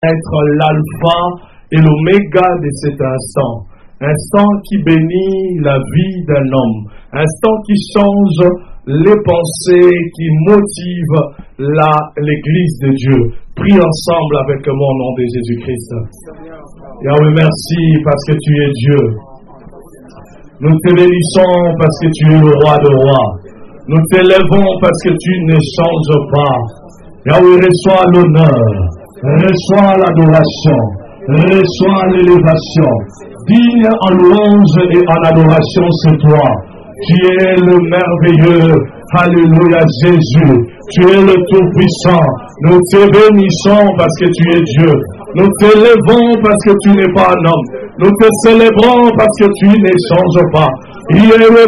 être l'alpha et l'oméga de cet instant. Instant qui bénit la vie d'un homme. Instant qui change les pensées, qui motive l'Église de Dieu. Prie ensemble avec moi au nom de Jésus-Christ. Yahweh, merci parce que tu es Dieu. Nous te bénissons parce que tu es le roi de rois. Nous t'élèvons parce que tu ne changes pas. Yahweh, reçois l'honneur, reçois l'adoration, reçois l'élévation. Digne en louange et en adoration, c'est toi. Tu es le merveilleux. Alléluia, Jésus. Tu es le Tout-Puissant. Nous te bénissons parce que tu es Dieu. Nous t'élèvons parce que tu n'es pas un homme. Nous te célébrons parce que tu ne changes pas. Yahweh,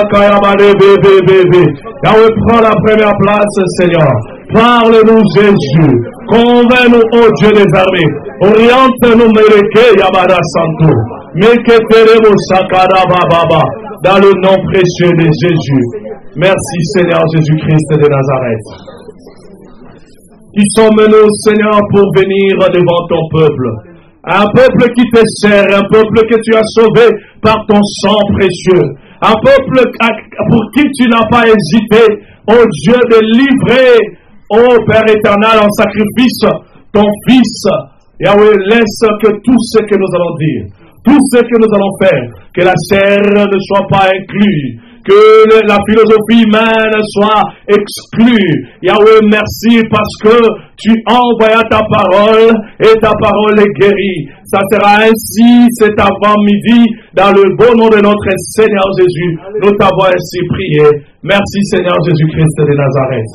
prends la première place, Seigneur. Parle-nous, Jésus. Convainc-nous, ô Dieu des armées. Oriente-nous, Mereke Yabara Santo. Meketerebo Sakara Baba. Dans le nom précieux de Jésus. Merci, Seigneur Jésus-Christ de Nazareth. Qui sommes-nous, Seigneur, pour venir devant ton peuple? Un peuple qui te sert, un peuple que tu as sauvé par ton sang précieux. Un peuple pour qui tu n'as pas hésité, ô Dieu, de livrer, ô Père éternel, en sacrifice, ton Fils. Yahweh, laisse que tout ce que nous allons dire, tout ce que nous allons faire, que la chair ne soit pas inclue, que la philosophie humaine soit exclue. Yahweh, merci parce que tu envoies ta parole et ta parole est guérie. Ça sera ainsi cet avant-midi dans le beau nom de notre Seigneur Jésus. Nous t'avons ainsi prié. Merci Seigneur Jésus-Christ de Nazareth.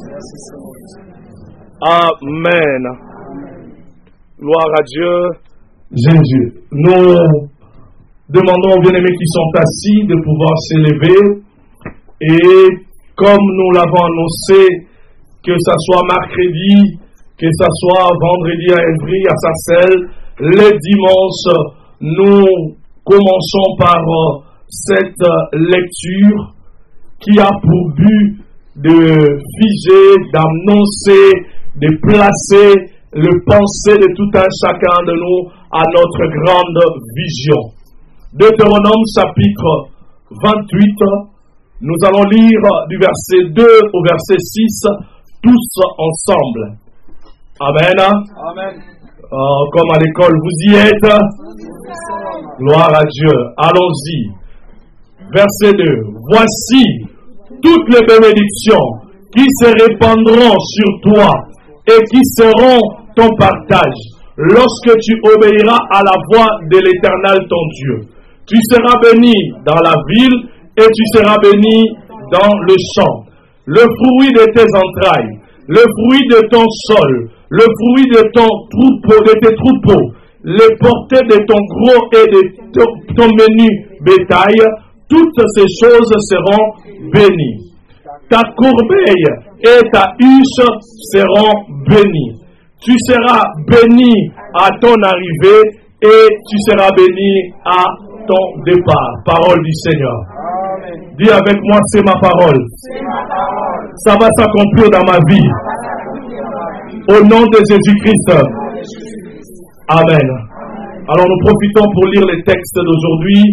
Amen. Gloire à Dieu. Jésus. Nous demandons aux bien-aimés qui sont assis de pouvoir s'élever. Et comme nous l'avons annoncé, que ce soit mercredi, que ce soit vendredi à Évry, à Sarcelles, les dimanches, nous commençons par cette lecture qui a pour but de figer, d'annoncer, de placer le pensée de tout un chacun de nous à notre grande vision. Deutéronome chapitre 28, nous allons lire du verset 2 au verset 6, tous ensemble. Amen. Amen. Comme à l'école, vous y êtes. Gloire à Dieu. Allons-y. Verset 2. Voici toutes les bénédictions qui se répandront sur toi et qui seront ton partage lorsque tu obéiras à la voix de l'Éternel ton Dieu. Tu seras béni dans la ville et tu seras béni dans le champ. Le fruit de tes entrailles, le fruit de ton sol, le fruit de ton troupeau, de tes troupeaux, les portées de ton gros et de ton menu bétail, toutes ces choses seront bénies. Ta corbeille et ta huche seront bénies. Tu seras béni à ton arrivée et tu seras béni à ton départ. Parole du Seigneur. Amen. Dis avec moi, c'est ma parole. Ça va s'accomplir dans ma vie. Au nom de Jésus-Christ. Amen. Alors nous profitons pour lire les textes d'aujourd'hui.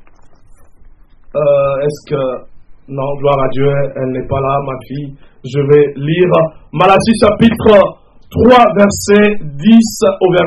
Est-ce que... Non, gloire à Dieu, elle n'est pas là, ma fille. Je vais lire Malachie chapitre 3, verset 10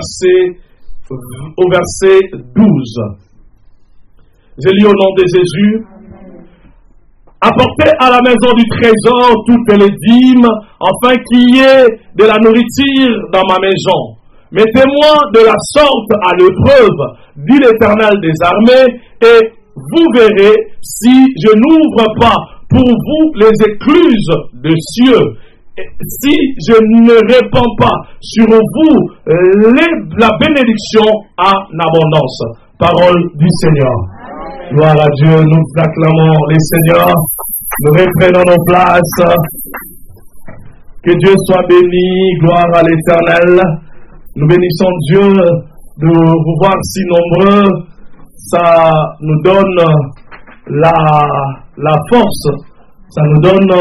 au verset 12. Je lis au nom de Jésus. Apportez à la maison du trésor toutes les dîmes, afin qu'il y ait de la nourriture dans ma maison. Mettez-moi de la sorte à l'épreuve, dit l'Éternel des armées, et vous verrez si je n'ouvre pas pour vous les écluses des cieux, si je ne répands pas sur vous la bénédiction en abondance. Parole du Seigneur. Gloire à Dieu, nous acclamons les seigneurs, nous reprenons nos places. Que Dieu soit béni, gloire à l'Éternel. Nous bénissons Dieu de vous voir si nombreux. Ça nous donne la force, ça nous donne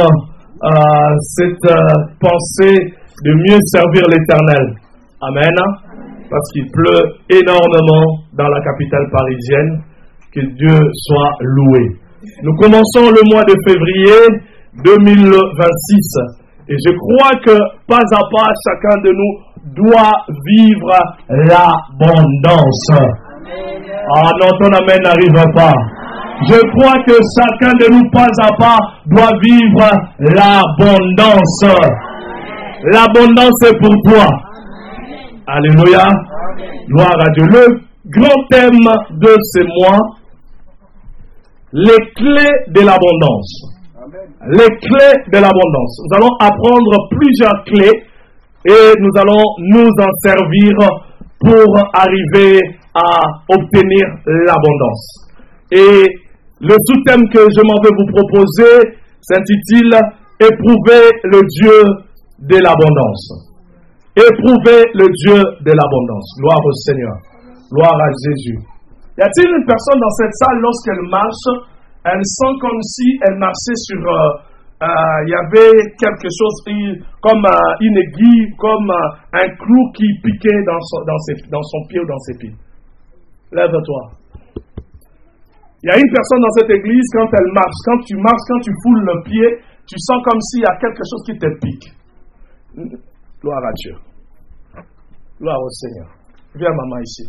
cette pensée de mieux servir l'Éternel. Amen. parce qu'il pleut énormément dans la capitale parisienne. Que Dieu soit loué. Nous commençons le mois de février 2026 et je crois que pas à pas chacun de nous doit vivre l'abondance. Ah non, ton amen n'arrive pas. Je crois que chacun de nous pas à pas doit vivre l'abondance. L'abondance est pour toi. Alléluia. Gloire à Dieu. Le grand thème de ce mois, les clés de l'abondance. Les clés de l'abondance. Nous allons apprendre plusieurs clés et nous allons nous en servir pour arriver à obtenir l'abondance. Et le sous-thème que je m'en vais vous proposer s'intitule « Éprouver le Dieu de l'abondance ». Éprouver le Dieu de l'abondance. Gloire au Seigneur. Gloire à Jésus. Y a-t-il une personne dans cette salle, lorsqu'elle marche, elle sent comme si elle marchait sur... y avait quelque chose comme une aiguille, comme un clou qui piquait dans son pied ou dans ses pieds. Lève-toi. Il y a une personne dans cette église, quand elle marche, quand tu foules le pied, tu sens comme s'il y a quelque chose qui te pique. Gloire à Dieu. Gloire au Seigneur. Viens maman ici.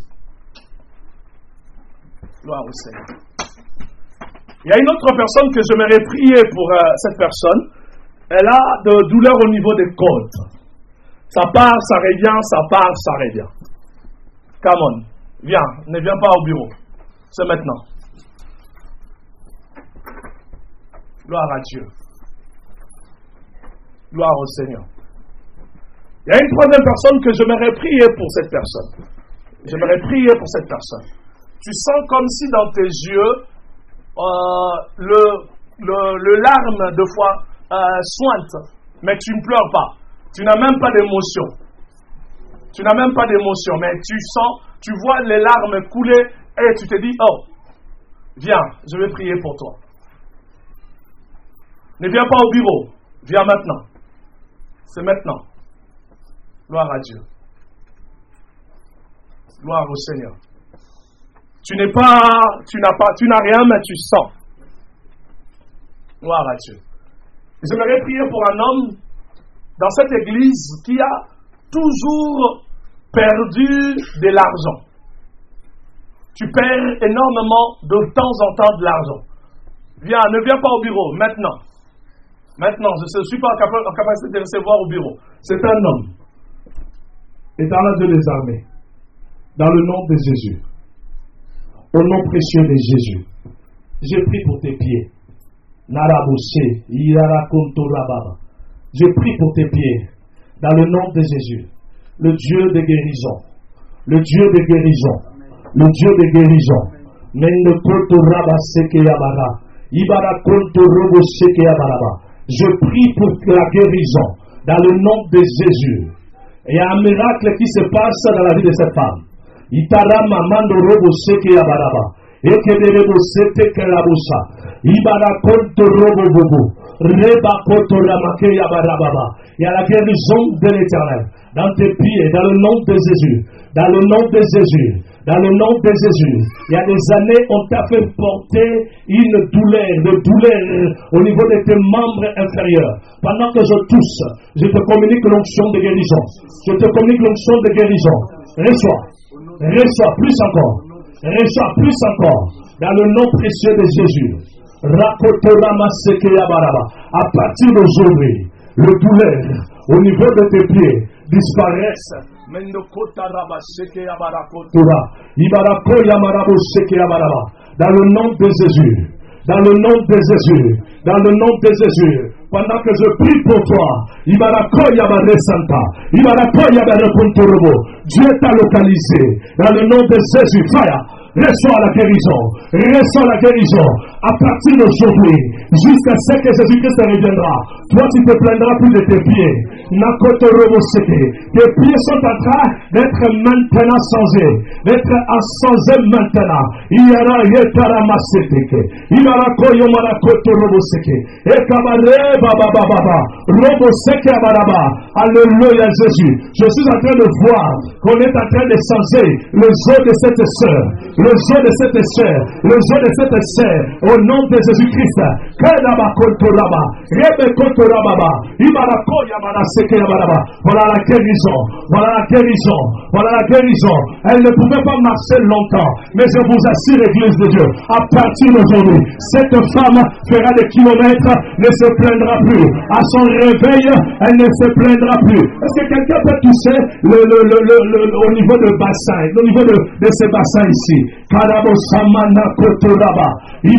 Gloire au Seigneur. Il y a une autre personne que j'aimerais prier pour cette personne. Elle a de douleurs au niveau des côtes. Ça part, ça revient, ça part, ça revient. Come on. Viens, ne viens pas au bureau. C'est maintenant. Gloire à Dieu. Gloire au Seigneur. Il y a une troisième personne que j'aimerais prier pour cette personne. J'aimerais prier pour cette personne. Tu sens comme si dans tes yeux, le larme de fois sointe, mais tu ne pleures pas. Tu n'as même pas d'émotion. Tu n'as même pas d'émotion, mais tu sens, tu vois les larmes couler et tu te dis, oh, viens, je vais prier pour toi. Ne viens pas au bureau, viens maintenant. C'est maintenant. Gloire à Dieu. Gloire au Seigneur. Tu n'as rien, mais tu sens. Gloire à Dieu. J'aimerais prier pour un homme dans cette église qui a toujours perdu de l'argent. Tu perds énormément de temps en temps de l'argent. Viens, ne viens pas au bureau, maintenant. Maintenant, je ne suis pas en capacité de recevoir au bureau. C'est un homme. Éternel Dieu des armées, dans le nom de Jésus, au nom précieux de Jésus, je prie pour tes pieds. Narabosé, Irakontorababa. Je prie pour tes pieds, dans le nom de Jésus, le Dieu de guérison, le Dieu de guérison, le Dieu de guérison. Mendokotorabasekeyabara, Ibarakontorobosekeyabara. Je prie pour la guérison, dans le nom de Jésus. Il y a un miracle qui se passe dans la vie de cette femme. Itarama mando robo seke ya baraba. Ekedebo sete kelabusa. Ibara konto robo bobo. Reba koto ramake ya barababa. Il y a la guérison de l'Éternel dans tes pieds, dans le nom de Jésus. Dans le nom de Jésus. Dans le nom de Jésus. Il y a des années, on t'a fait porter une douleur au niveau de tes membres inférieurs. Pendant que je tousse, je te communique l'onction de guérison. Je te communique l'onction de guérison. Reçois plus encore. Reçois plus encore. Dans le nom précieux de Jésus. À partir d'aujourd'hui, le douleur au niveau de tes pieds disparaisse. Dans le nom de Jésus. Dans le nom de Jésus. Dans le nom de Jésus. Pendant que je prie pour toi, Dieu t'a localisé. Dans le nom de Jésus, fire. Reçois la guérison. Reçois la guérison. À partir d'aujourd'hui, jusqu'à ce que Jésus-Christ reviendra, toi tu te plaindras plus de tes pieds. Tes pieds sont en train d'être maintenant changés, d'être changés maintenant. Iyara yetara maseteke. Imara koyo marakoto roboseke. Ekabare baba baba. Roboseke abaraba. Alléluia Jésus. Je suis en train de voir qu'on est en train de changer le jeu de cette sœur. Le jeu de cette sœur. Le jeu de cette sœur. Au nom de Jésus-Christ. Kedaba kontoraba. Rebe kontoraba. Imara koya maraseke abaraba. Voilà la guérison. Voilà la guérison. Voilà la guérison. Elle ne pouvait pas marcher longtemps. Mais je vous assure, Église de Dieu, à partir d'aujourd'hui, cette femme fera des kilomètres, ne se plaindra plus. À son réveil, elle ne se plaindra plus. Est-ce que quelqu'un peut toucher au niveau de bassin, au niveau de ces bassins ici? Il y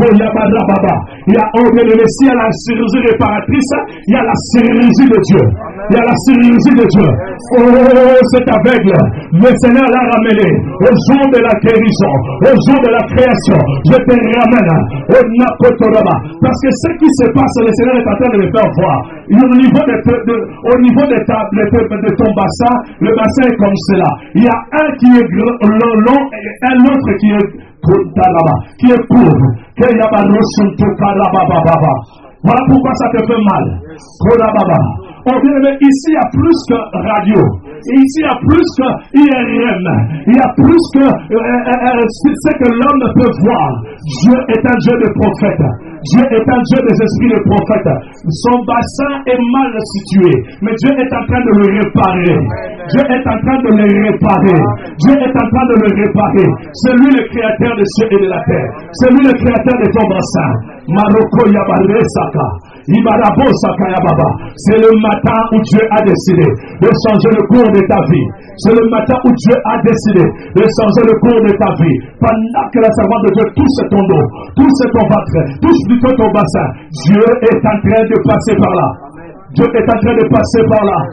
a s'il y a la chirurgie réparatrice, il y a la chirurgie de Dieu. Il y a la chirurgie de Dieu. Oh, c'est aveugle. Le Seigneur l'a ramené au jour de la guérison, au jour de la création. Je te ramène au Nakotoraba. Parce que ce qui se passe, le Seigneur est en train de me faire voir. Au niveau de ton bassin, le bassin est comme cela. Il y a un qui est long et un autre qui est court. Voilà pourquoi ça te fait mal. Oh bien aimé, ici il y a plus que radio. Ici il y a plus que IRM. Il y a plus que ce que l'homme peut voir. Dieu est un Dieu de prophète. Dieu est un Dieu des esprits de prophète. Son bassin est mal situé, mais Dieu est en train de le réparer. Dieu est en train de le réparer. Dieu est en train de le réparer. C'est lui le créateur des cieux et de la terre. C'est lui le créateur de ton bassin. Maroko Yabare Saka. Ibarabo Saka Yababa. C'est le matin où Dieu a décidé de changer le cours de ta vie. C'est le matin où Dieu a décidé de changer le cours de ta vie. Pendant que la servante de Dieu touche ton dos, touche ton ventre, touche plutôt ton bassin, Dieu est en train de passer par là. Dieu est en train de passer par là.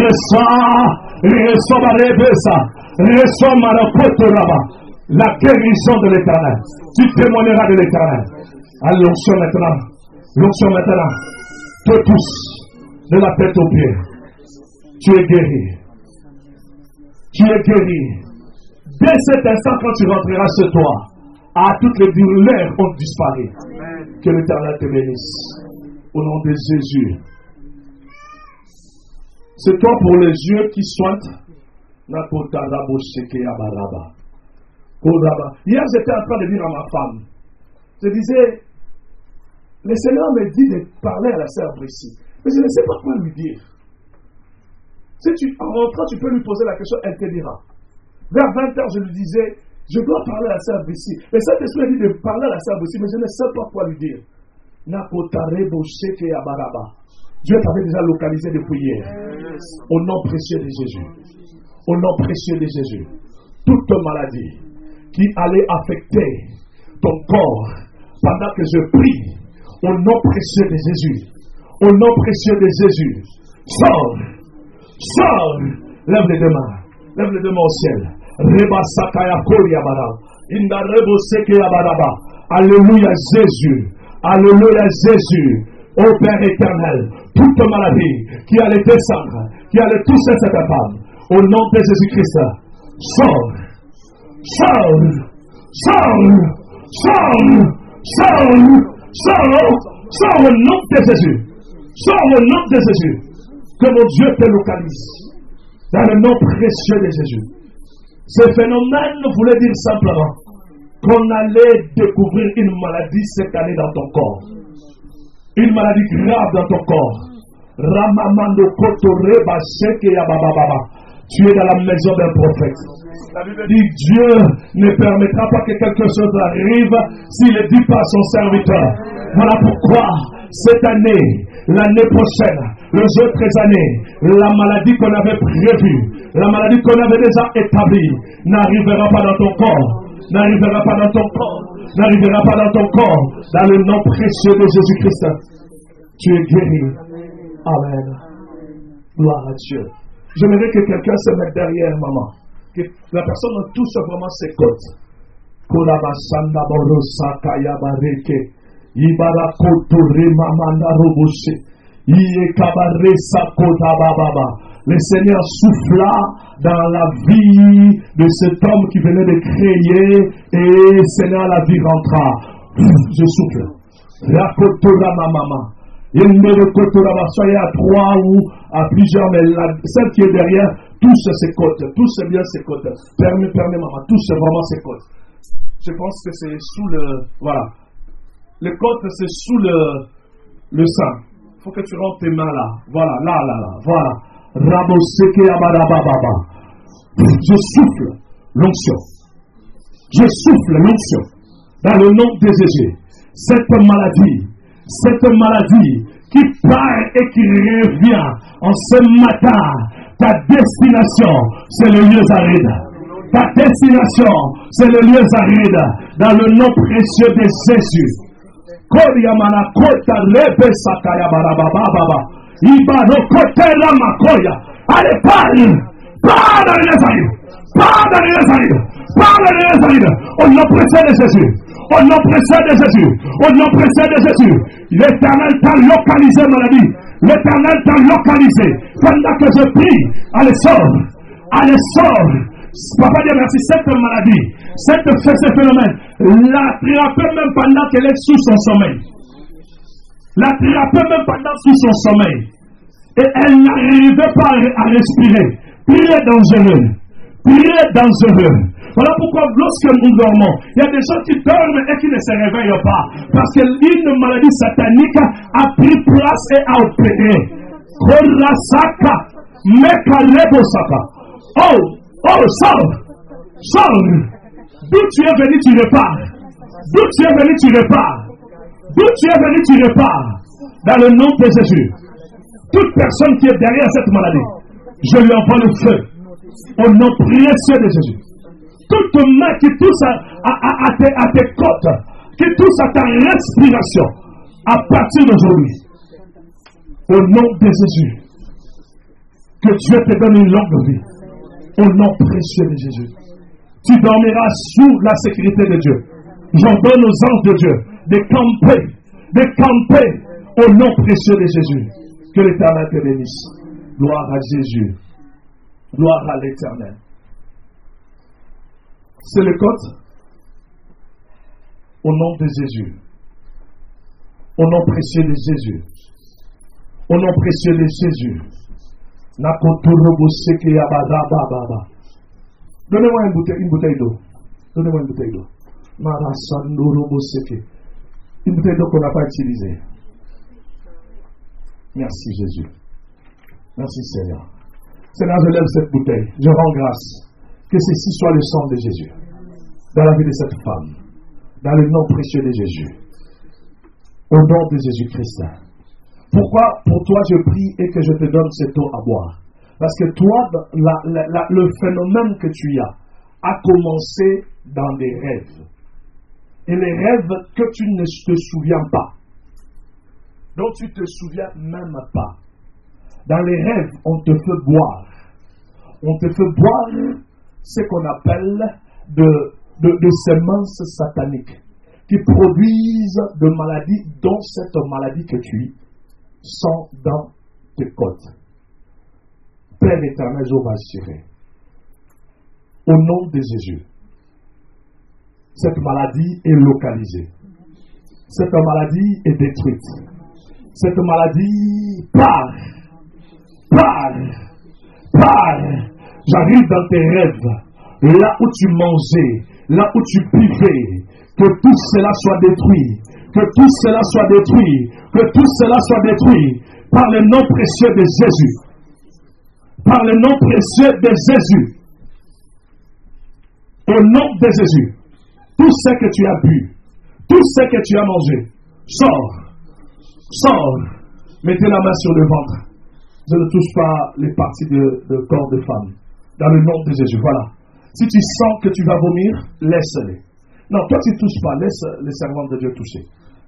Reçois Marakotoraba. La guérison de l'Éternel. Tu témoigneras de l'Éternel. Allez, l'onction maintenant. L'onction maintenant. Te tous, de la tête aux pieds. Tu es guéri. Tu es guéri. Dès cet instant, quand tu rentreras chez toi, toutes les douleurs ont disparu. Que l'Éternel te bénisse. Au nom de Jésus. C'est toi pour les yeux qui soignent. Hier, j'étais en train de dire à ma femme, je disais, le Seigneur me dit de parler à la sœur Brissi, mais je ne sais pas quoi lui dire. Si en rentrant, tu peux lui poser la question, elle te dira. Vers 20h, je lui disais, je dois parler à la sœur Brissi. Mais cet esprit a dit de parler à la sœur Brissi, mais je ne sais pas quoi lui dire. Dieu t'avait déjà localisé depuis hier. Au nom précieux de Jésus. Au nom précieux de Jésus. Toute maladie qui allait affecter ton corps pendant que je prie, au nom précieux de Jésus. Au nom précieux de Jésus. Sors. Sors. Lève les deux mains. Lève les deux mains au ciel. Reba sakaya koria bara. Inda rebo seke yabaraba. Alléluia Jésus. Alléluia Jésus. Ô Père éternel, toute maladie qui allait descendre, qui allait toucher cette femme, au nom de Jésus-Christ, sors, sors, sors, sors, sors, sors, sors au nom de Jésus, sors au nom de Jésus, que mon Dieu te localise, dans le nom précieux de Jésus. Ce phénomène voulait dire simplement qu'on allait découvrir une maladie cette année dans ton corps. Une maladie grave dans ton corps. Ramamando Kotore Baseke Yabababa. Tu es dans la maison d'un prophète. La Bible dit Dieu ne permettra pas que quelque chose arrive s'il ne dit pas à son serviteur. Voilà pourquoi cette année, l'année prochaine, les autres années, la maladie qu'on avait prévue, la maladie qu'on avait déjà établie, n'arrivera pas dans ton corps. N'arrivera pas dans ton corps. N'arrivera pas dans ton corps. Dans le nom précieux de Jésus-Christ. Tu es guéri. Amen. Gloire à Dieu. J'aimerais que quelqu'un se mette derrière maman. Que la personne touche vraiment ses côtes. Kurabasanda Borosa Kayabareke. Ibara Kotori Mamanda Roboshe. Le Seigneur souffla dans la vie de cet homme qui venait de créer et Seigneur, la vie rentra. Je souffle. Soyez à 3 ou à plusieurs, mais celle qui est derrière touche ses côtes, touche bien ses côtes. Permets maman, touche vraiment ses côtes. Je pense que c'est sous le... Voilà. Les côtes, c'est sous le sein. Il faut que tu rentres tes mains là. Voilà, là. Voilà. Je souffle l'onction. Je souffle l'onction. Dans le nom de Jésus. Cette maladie qui part et qui revient en ce matin, ta destination, c'est le lieu aride. Ta destination, c'est le lieu aride. Dans le nom précieux de Jésus. Allez, parle dans les arides. Au nom précieux de Jésus. Au nom précieux de Jésus. Au nom précieux de Jésus. L'Éternel t'a localisé, maladie. L'Éternel t'a localisé. Pendant que je prie, allez, sors. Papa Dieu merci, cette maladie, ce phénomène, l'attraper même pendant qu'elle est sous son sommeil. L'attraper même pendant sous son sommeil. Et elle n'arrivait pas à respirer. Priez dangereux. Voilà pourquoi lorsque nous dormons, il y a des gens qui dorment et qui ne se réveillent pas. Parce qu'une maladie satanique a pris place et a opéré. Oh, sors. D'où tu es venu, tu repars. Dans le nom de Jésus. Toute personne qui est derrière cette maladie, je lui envoie le feu. Au nom précieux de Jésus. Toute main qui touche à tes côtes, qui touche à ta respiration, à partir d'aujourd'hui, au nom de Jésus, que Dieu te donne une longue vie. Au nom précieux de Jésus. Tu dormiras sous la sécurité de Dieu. J'ordonne aux anges de Dieu de camper au nom précieux de Jésus. Que l'Éternel te bénisse. Gloire à Jésus. Gloire à l'Éternel. C'est le côte. Au nom de Jésus. Au nom précieux de Jésus. Au nom précieux de Jésus. Donnez-moi une bouteille d'eau. Une bouteille d'eau qu'on n'a pas utilisée. Merci Jésus. Merci Seigneur. Seigneur, je lève cette bouteille. Je rends grâce. Que ceci soit le sang de Jésus. Dans la vie de cette femme. Dans le nom précieux de Jésus. Au nom de Jésus-Christ. Pourquoi pour toi je prie et que je te donne cette eau à boire? Parce que toi, le phénomène que tu as a commencé dans des rêves. Et les rêves que tu ne te souviens pas. dont tu ne te souviens même pas. Dans les rêves, on te fait boire. On te fait boire ce qu'on appelle de semences sataniques qui produisent de maladies, dont cette maladie que tu sens dans tes côtes. Père éternel, je vais assurer. Au nom de Jésus, cette maladie est localisée. Cette maladie est détruite. Cette maladie part. J'arrive dans tes rêves, là où tu mangeais, là où tu buvais, que tout cela soit détruit. Que tout cela soit détruit. Que tout cela soit détruit par le nom précieux de Jésus. Par le nom précieux de Jésus. Au nom de Jésus. Tout ce que tu as bu, tout ce que tu as mangé, sors. Mettez la main sur le ventre. Je ne touche pas les parties de corps de femme. Dans le nom de Jésus, voilà. Si tu sens que tu vas vomir, laisse-les. Non, toi tu ne touches pas, laisse les servants de Dieu toucher.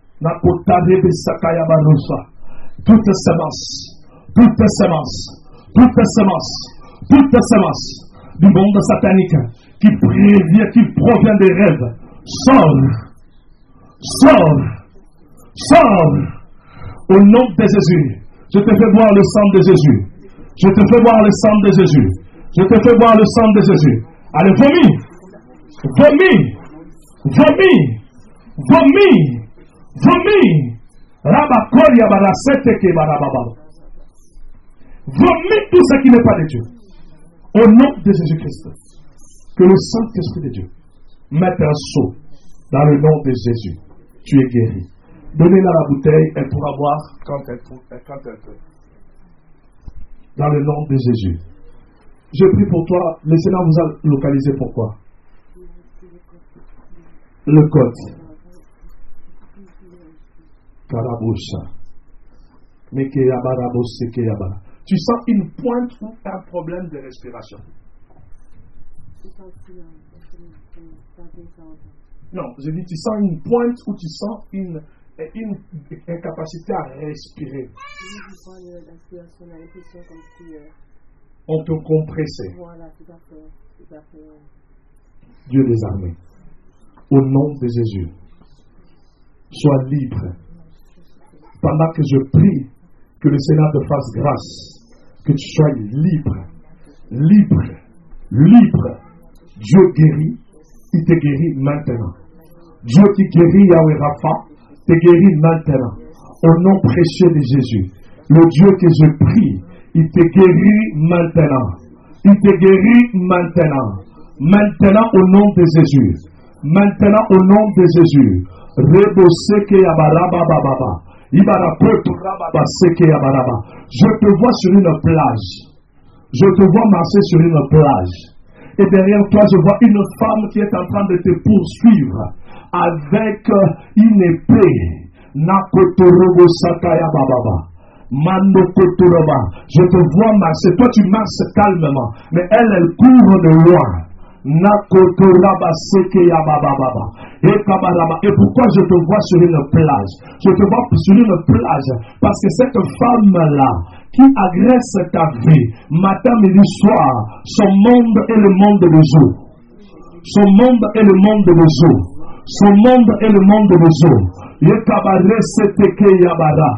Toute semence du monde satanique qui provient des rêves, sors. Au nom de Jésus, Je te fais boire le sang de Jésus. Je te fais boire le sang de Jésus. Je te fais boire le sang de Jésus. Allez, vomis. Vomis. Vomis. Vomis. Vomis. Rabakoria barasete ke barababa. Vomis tout ce qui n'est pas de Dieu. Au nom de Jésus-Christ. Que le Saint-Esprit de Dieu mette un seau dans le nom de Jésus. Tu es guéri. Donnez-la la bouteille, elle pourra boire quand elle peut. Dans le nom de Jésus. Je prie pour toi. Le Seigneur vous a localisé pourquoi? Le code. Karabosha. Tu sens une pointe ou un problème de respiration? Non, je dis tu sens une pointe ou tu sens une incapacité à respirer. On te compressait. Voilà, tout à fait. Dieu des armées, au nom de Jésus, sois libre. Pendant que je prie, que le Seigneur te fasse grâce, que tu sois libre. Dieu guérit, il te guérit maintenant. Dieu qui guérit Yahweh Rapha, te guérit maintenant. Au nom précieux de Jésus, le Dieu que je prie, il te guérit maintenant. Il te guérit maintenant. Maintenant au nom de Jésus. Maintenant au nom de Jésus. Reboseke yabaraba bababa. Ibarakoto rababa seke yabaraba. Je te vois sur une plage. Je te vois marcher sur une plage. Et derrière toi, je vois une femme qui est en train de te poursuivre avec une épée. Nakotorobo sakaya bababa. Mando Kotoroba. Je te vois marcher. Toi, tu marches calmement. Mais elle court de loin. Nakotoraba sekeya bababa. Et pourquoi je te vois sur une plage? Je te vois sur une plage parce que cette femme-là qui agresse ta vie, matin, midi, soir, son monde est le monde des eaux. Son monde est le monde des eaux. Son monde est le monde des eaux. Yekabare setekeya bara.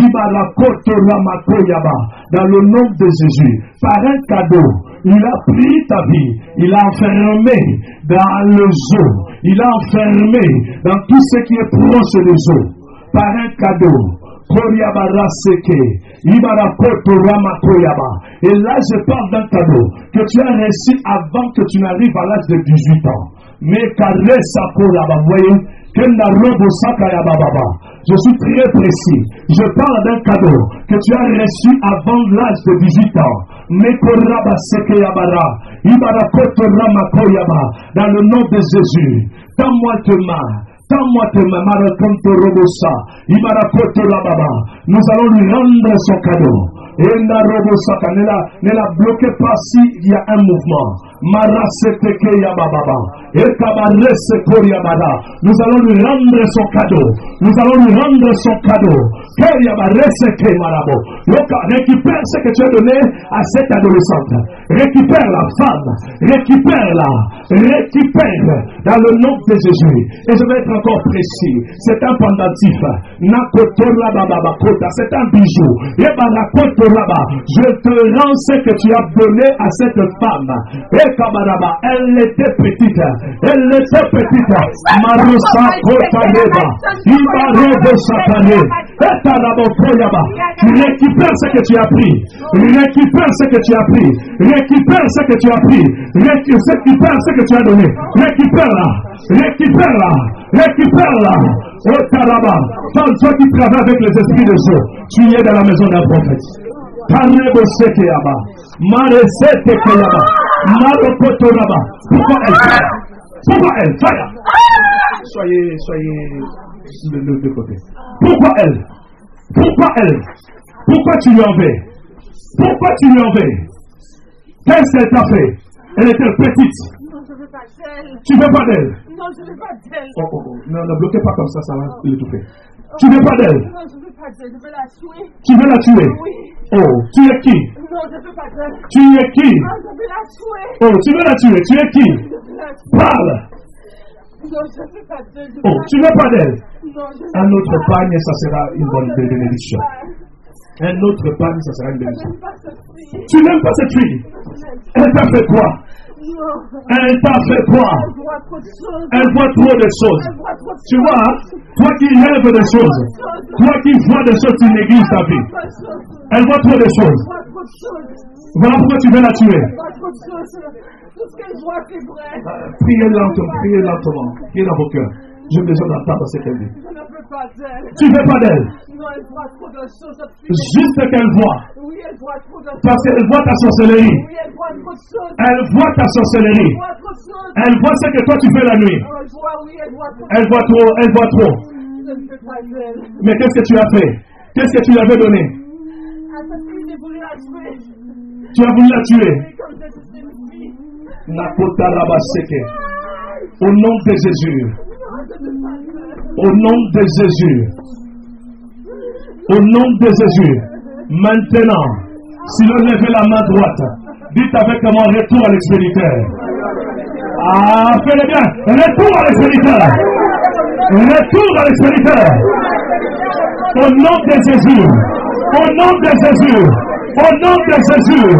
Dans le nom de Jésus, par un cadeau, il a pris ta vie, il a enfermé dans les eaux, il a enfermé dans tout ce qui est proche des eaux, par un cadeau. Et là, je parle d'un cadeau que tu as reçu avant que tu n'arrives à l'âge de 18 ans. Mais vous voyez, je suis très précis. Je parle d'un cadeau que tu as reçu avant l'âge de 18 ans. Dans le nom de Jésus, tends-moi tes mains. Tends-moi tes mains. Nous allons lui rendre son cadeau. Et ne la bloquez pas s'il y a un mouvement. Nous allons lui rendre son cadeau. Nous allons lui rendre son cadeau. Récupère ce que tu as donné à cette adolescente. Récupère la femme. Récupère-la. Récupère dans le nom de Jésus. Et je vais être encore précis. C'est un pendentif. C'est un bijou. Je te rends ce que tu as donné à cette femme. Elle était petite. Elle était petite. Marusa Kotaneba. Ibarobo Satane. Récupère ce que tu as pris. Récupère ce que tu as pris. Récupère ce que tu as pris. Récupère ce que tu as donné. Récupère-la. Récupère-la. Récupère-la. Oh Taraba. Toi qui travailles avec les esprits de Dieu, tu y es dans la maison d'un prophète. Pourquoi elle faille? Pourquoi elle faille? Soyez de côté. Pourquoi elle? Pourquoi elle? Pourquoi tu lui en veux? Pourquoi tu lui en veux? Qu'est-ce qu'elle t'a fait? Elle était petite. Non, je veux pas d'elle. Tu veux pas d'elle? Non, je veux pas d'elle. Non, ne bloquez pas comme ça va l'étouffer. Tu veux pas d'elle? Non, je veux pas d'elle. Je veux la tuer. Tu veux la tuer? Oui. Oh, tu es qui? Non, je veux pas d'elle. Tu es qui? Non, je veux la tuer. Oh, tu veux la tuer? Tu es qui? Je veux la tuer. Parle. Non, je veux pas d'elle. Oh, tu veux pas d'elle? Non, je veux Un autre pagne, ça sera une bonne bénédiction. Un autre parmi, ça sera une Je bénédiction. n'aime pas cette fille. Tu n'aimes pas cette fille? Elle t'a fait quoi? Non. Elle t'a fait quoi? Elle voit trop de choses. Elle voit trop de choses. Elle voit trop de Tu vois, hein? Toi qui rêves des choses, toi qui vois des choses, tu négliges ta vie. Elle voit trop de choses. Elle voit trop de choses. Voilà pourquoi tu veux la tuer. Elle voit trop de choses. Tout ce qu'elle voit, c'est vrai. Priez lentement, priez lentement. Priez dans vos cœurs. J'ai besoin d'entendre ce qu'elle dit. Je ne veux pas d'elle. Tu ne veux pas d'elle. Non, elle voit trop de choses. Cette fille. Juste ce qu'elle voit. Oui, elle voit trop de choses. Parce qu'elle voit ta sorcellerie. Oui, elle voit trop de choses. Elle voit ta sorcellerie. Elle voit trop de choses. Elle voit ce que toi tu fais la nuit. Elle voit, oui, elle voit trop de Elle voit trop, elle voit trop. choses. Je ne veux pas d'elle. Mais qu'est-ce que tu as fait? Qu'est-ce que tu lui avais donné? À cette fille, j'ai voulu la tuer. Tu as voulu la tuer. Oui, comme c'était une fille. Nakota Rabaseke. Au nom de Jésus. Non, je ne veux pas d'elle. Au nom de Jésus. Au nom de Jésus. Maintenant, si vous levez la main droite, dites avec moi retour à l'expéditeur. Ah, faites-le bien. Retour à l'expéditeur. Retour à l'expéditeur. Au nom de Jésus. Au nom de Jésus. Au nom de Jésus.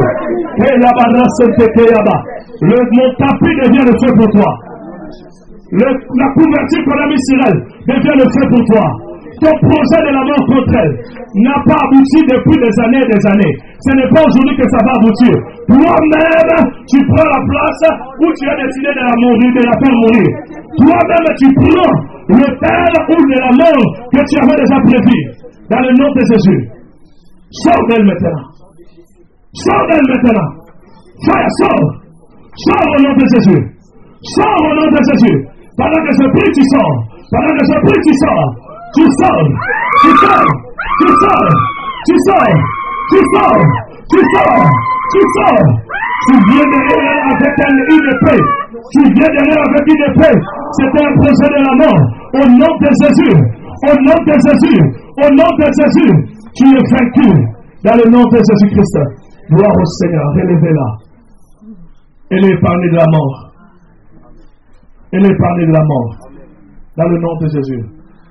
Mon tapis devient le feu pour toi. La couverture qu'on a mis sur elle devient le feu pour toi. Ton projet de la mort contre elle n'a pas abouti depuis des années et des années. Ce n'est pas aujourd'hui que ça va aboutir. Toi-même, tu prends la place où tu as décidé de la mourir, de la faire mourir. Toi-même, tu prends le terme ou de la mort que tu avais déjà prévu. Dans le nom de Jésus. Sors d'elle maintenant. Sors d'elle maintenant. Frère, sors. Sors au nom de Jésus. Sors au nom de Jésus. Pendant que je prie, tu sors. Pendant que je prie, tu sors. Tu sors. Tu sors. Tu sors. Tu sors. Tu sors. Tu sors. Tu sors. Tu viens derrière avec une épée. Tu viens derrière avec une épée. C'était un projet de la mort. Au nom de Jésus. Au nom de Jésus. Au nom de Jésus. Tu es vaincu. Dans le nom de Jésus-Christ. Gloire au Seigneur. Relevez-la. Elle est épargnée de la mort. Elle est épargnée de la mort. Dans le nom de Jésus.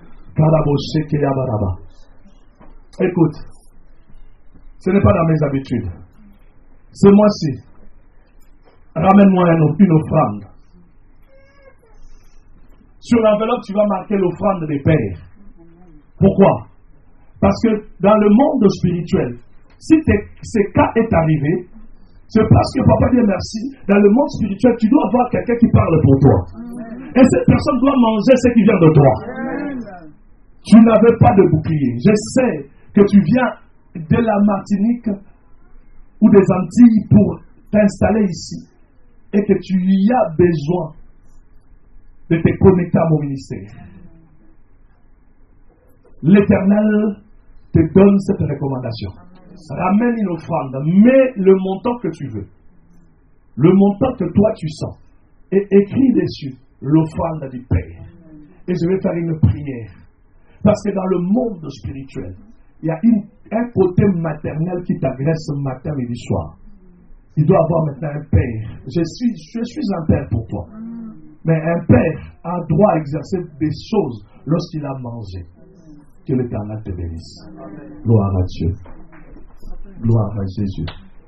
Écoute. Ce n'est pas dans mes habitudes. Ce mois-ci, ramène-moi une offrande. Sur l'enveloppe, tu vas marquer l'offrande des pères. Pourquoi? Parce que dans le monde spirituel, si ce cas est arrivé, c'est parce que papa dit merci. Dans le monde spirituel, tu dois avoir quelqu'un qui parle pour toi. Et cette personne doit manger ce qui vient de toi. Tu n'avais pas de bouclier. Je sais que tu viens de la Martinique ou des Antilles pour t'installer ici et que tu y as besoin de te connecter à mon ministère. L'Éternel te donne cette recommandation. Ramène une offrande, mets le montant que tu veux, le montant que toi tu sens, et écris dessus l'offrande du Père. Et je vais faire une prière. Parce que dans le monde spirituel, il y a un côté maternel qui t'agresse matin, midi, soir. Il doit avoir maintenant un père. Je suis un père pour toi. Mais un père a droit à exercer des choses lorsqu'il a mangé. Que l'Éternel te bénisse. Gloire à Dieu. Gloire à Jésus.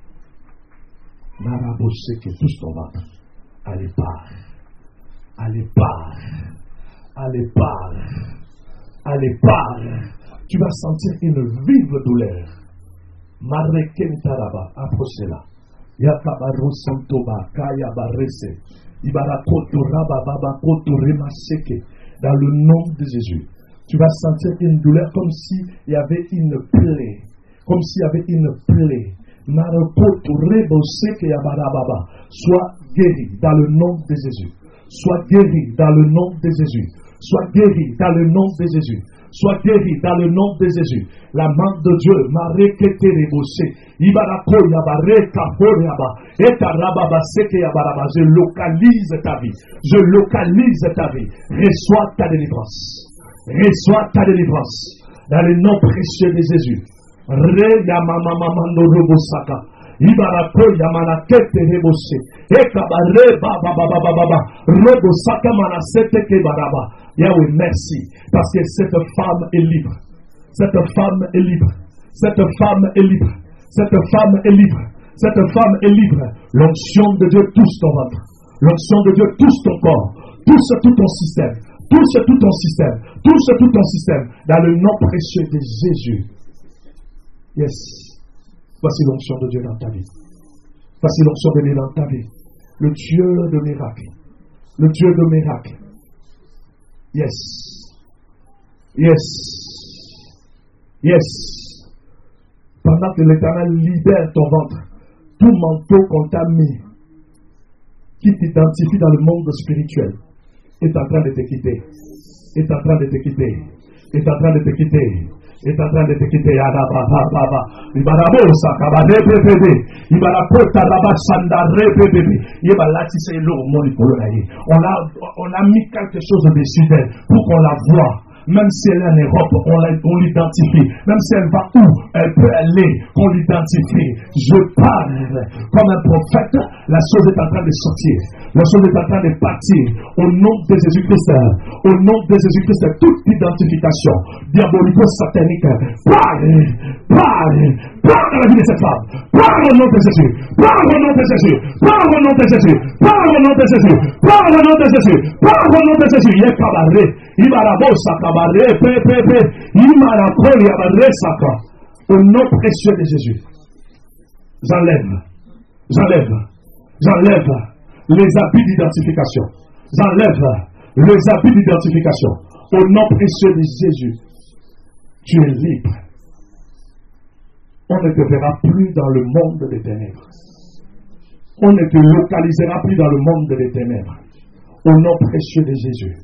Narabosé que tous ton ventre. Allez, part. Allez, part. Allez, part. Allez, part. Tu vas sentir une vive douleur. Marekentaraba, approchez-la. Yakabaru santoba, kaya barese. Ibarakoto rababa, koto remaseke. Dans le nom de Jésus, tu vas sentir une douleur comme s'il y avait une plaie. Comme s'il y avait une plaie. Marekoto reboseke yabarababa. Sois guéri dans le nom de Jésus. Sois guéri dans le nom de Jésus. Sois guéri dans le nom de Jésus. Sois guéri dans le nom de Jésus. La main de Dieu, Marekete rebosé. Ibarako yabare kaforeaba. Etarababa seke yabaraba. Je localise ta vie. Je localise ta vie. Reçois ta délivrance. Reçois ta délivrance. Dans le nom précieux de Jésus. Re yamamamamando robosaka. Ibarako yamanakete rebosé. Ekabare baba. Robosaka manasete kebaraba. Yahweh, merci. Parce que cette femme est libre. Cette femme est libre. Cette femme est libre. Cette femme est libre. Cette femme est libre. L'onction de Dieu touche ton ventre. L'onction de Dieu touche ton corps. Touche tout ton système. Touche tout ton système. Touche tout ton système. Dans le nom précieux de Jésus. Yes. Voici l'onction de Dieu dans ta vie. Voici l'onction de Dieu dans ta vie. Le Dieu de miracle. Le Dieu de miracle. Yes. Yes. Yes. Pendant que l'Éternel libère ton ventre, tout manteau qu'on t'a mis, qui t'identifie dans le monde spirituel, est en train de te quitter. Est en train de te quitter. Est en train de te quitter. Est en train de te quitter. On a mis quelque chose au-dessus d'elle pour qu'on la voie. Même si elle est en Europe, on l'identifie. Même si elle va où elle peut aller, qu'on l'identifie. Je parle comme un prophète. La chose est en train de sortir. La chose est en train de partir. Au nom de Jésus-Christ. Au nom de Jésus-Christ, toute identification diabolico-satanique. Parle dans la vie de cette femme. Parle au nom de Jésus. Parle au nom de Jésus. Parle au nom de Jésus. Parle au nom de Jésus. Parle au nom de Jésus. Parle au nom de Jésus. Il est cabaret. Il va la bosse à cabaret. Il m'a la colle. Il va la sacre. Au nom précieux de Jésus. J'enlève les habits d'identification. J'enlève les habits d'identification. Au nom précieux de Jésus. Tu es libre. On ne te verra plus dans le monde des ténèbres. On ne te localisera plus dans le monde des ténèbres. Au nom précieux de Jésus.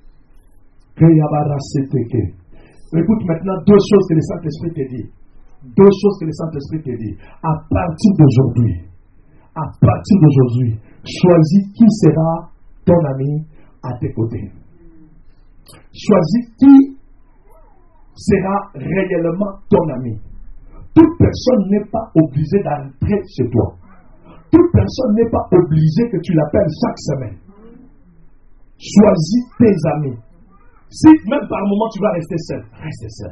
Écoute maintenant deux choses que le Saint-Esprit te dit. Deux choses que le Saint-Esprit te dit. À partir d'aujourd'hui, choisis qui sera ton ami à tes côtés. Choisis qui sera réellement ton ami. Toute personne n'est pas obligée d'entrer chez toi. Toute personne n'est pas obligée que tu l'appelles chaque semaine. Choisis tes amis. Si même par moment tu vas rester seul, reste seul.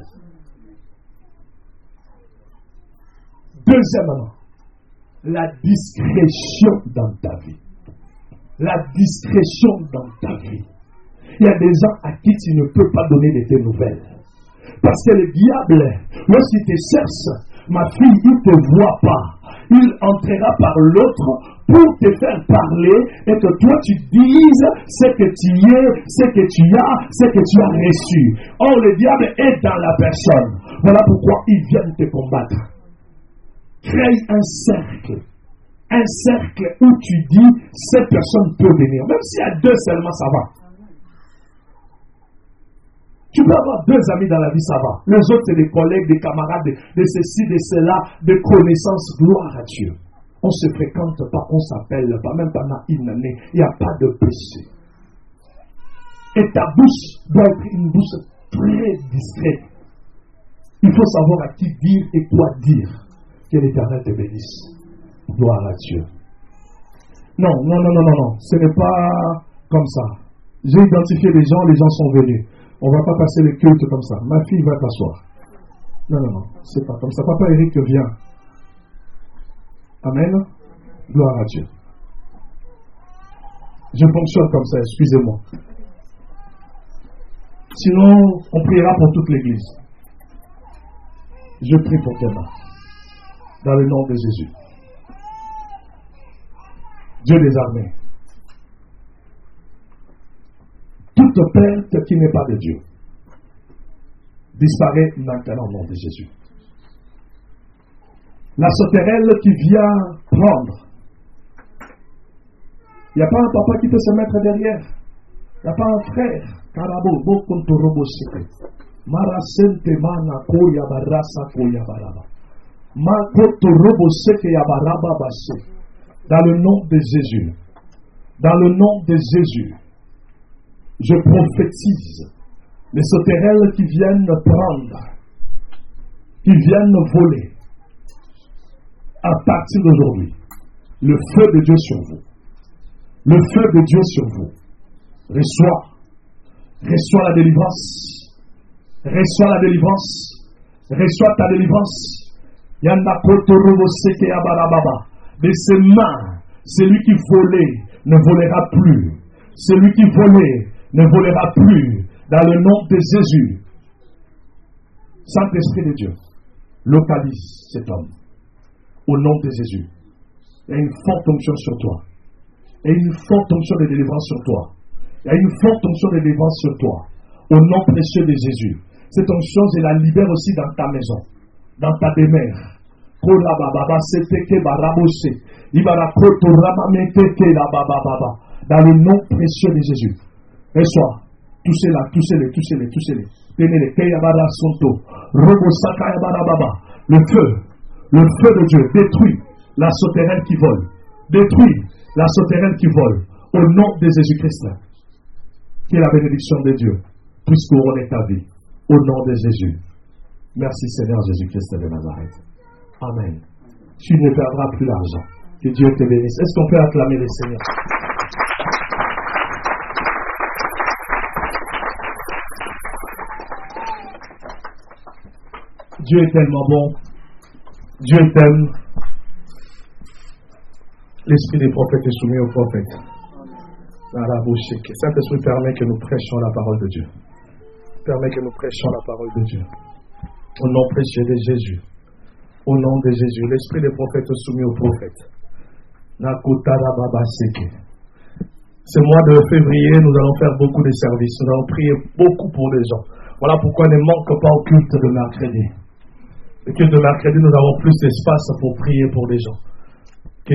Deuxièmement, la discrétion dans ta vie. La discrétion dans ta vie. Il y a des gens à qui tu ne peux pas donner de tes nouvelles. Parce que le diable, lorsqu'il te cherche, ma fille, il ne te voit pas. Il entrera par l'autre pour te faire parler et que toi tu dises ce que tu es, ce que tu as, ce que tu as reçu. Or, le diable est dans la personne. Voilà pourquoi il vient te combattre. Crée un cercle. Un cercle où tu dis, cette personne peut venir. Même s'il y a deux seulement, ça va. Tu peux avoir deux amis dans la vie, ça va. Les autres, c'est des collègues, des camarades, de ceci, de cela, de connaissances. Gloire à Dieu. On se fréquente pas, on s'appelle pas, même pendant une année. Il n'y a pas de péché. Et ta bouche doit être une bouche très discrète. Il faut savoir à qui dire et quoi dire. Que l'Éternel te bénisse. Gloire à Dieu. Non. Ce n'est pas comme ça. J'ai identifié les gens sont venus. On ne va pas passer le culte comme ça. Ma fille va t'asseoir. Non. C'est pas comme ça. Papa Eric vient. Amen. Gloire à Dieu. Je fonctionne comme ça, excusez-moi. Sinon, on priera pour toute l'église. Je prie pour tes mains. Dans le nom de Jésus. Dieu des armées. Toute perte qui n'est pas de Dieu disparaît maintenant au nom de Jésus. La sauterelle qui vient prendre. Il n'y a pas un papa qui peut se mettre derrière. Il n'y a pas un frère. Karabo, Bokontorobo Seke. Marasente Mana Koya Barasa Koya Baraba. Makotorobo Seke Yabaraba Basse. Dans le nom de Jésus. Dans le nom de Jésus. Je prophétise les sauterelles qui viennent prendre, qui viennent voler. À partir d'aujourd'hui, le feu de Dieu sur vous. Le feu de Dieu sur vous. Reçois la délivrance. Reçois la délivrance. Reçois ta délivrance. De ses mains, celui qui volait ne volera plus. Celui qui volait ne volera plus. Dans le nom de Jésus. Saint-Esprit de Dieu, localise cet homme. Au nom de Jésus. Il y a une forte onction sur toi. Il y a une forte onction de délivrance sur toi. Il y a une forte onction de délivrance sur toi. Au nom précieux de Jésus. Cette onction, je la libère aussi dans ta maison. Dans ta demeure. Dans le nom précieux de Jésus. Reçois. Touchez-la, touchez-les, touchez-les, touchez-les. Tenez-les. Le feu de Dieu détruit la sauterelle qui vole. Détruit la sauterelle qui vole. Au nom de Jésus-Christ. Que la bénédiction de Dieu puisse couronner ta vie. Au nom de Jésus. Merci Seigneur Jésus-Christ de Nazareth. Amen. Tu ne perdras plus l'argent. Que Dieu te bénisse. Est-ce qu'on peut acclamer le Seigneur? Dieu est tellement bon. Dieu t'aime. L'esprit des prophètes est soumis aux prophètes. Saint-Esprit permet que nous prêchions la parole de Dieu. Permet que nous prêchions la parole de Dieu. Au nom précieux de Jésus. Au nom de Jésus. L'esprit des prophètes est soumis aux prophètes. Ce mois de février, nous allons faire beaucoup de services. Nous allons prier beaucoup pour les gens. Voilà pourquoi ne manque pas au culte de mercredi. Le culte de mercredi, nous avons plus d'espace pour prier pour les gens. C'est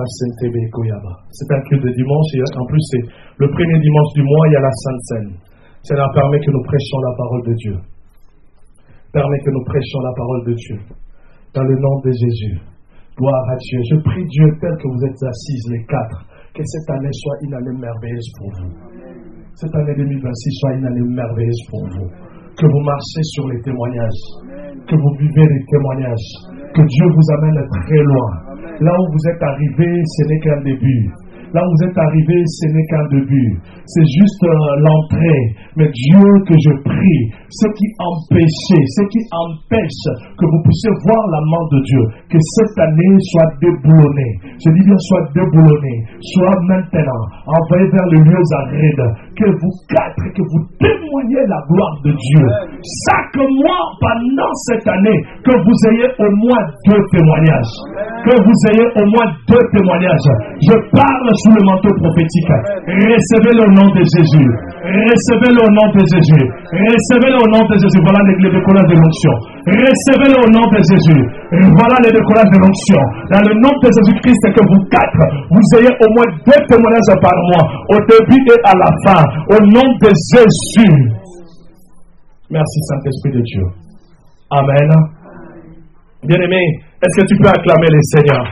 un culte de dimanche et en plus c'est le premier dimanche du mois, il y a la Sainte Seine. Cela permet que nous prêchions la parole de Dieu. Permet que nous prêchions la parole de Dieu. Dans le nom de Jésus. Gloire à Dieu. Je prie Dieu tel que vous êtes assises les quatre. Que cette année soit une année merveilleuse pour vous. Cette année 2026 soit une année merveilleuse pour vous. Que vous marchez sur les témoignages. Que vous vivez les témoignages. Que Dieu vous amène très loin. Là où vous êtes arrivé, ce n'est qu'un début. Là où vous êtes arrivé, ce n'est qu'un début. C'est juste l'entrée. Mais Dieu, que je prie, ce qui empêche que vous puissiez voir la main de Dieu, que cette année soit déboulonnée. Je dis bien soit déboulonnée. Soit maintenant envoyée vers les lieux arides. Que vous quatre, que vous témoignez la gloire de Dieu. Chaque mois pendant cette année, que vous ayez au moins 2 témoignages. Que vous ayez au moins 2 témoignages. Je parle sous le manteau prophétique. Recevez-le au nom de Jésus. Recevez-le au nom de Jésus. Recevez-le au nom de Jésus. Voilà les décollages de l'onction. Recevez-le au nom de Jésus. Voilà les décollages de l'onction. Dans le nom de Jésus-Christ, que vous quatre, vous ayez au moins 2 témoignages par mois, au début et à la fin. Au nom de Jésus. Merci Saint-Esprit de Dieu. Amen. Bien-aimé, est-ce que tu peux acclamer le Seigneur?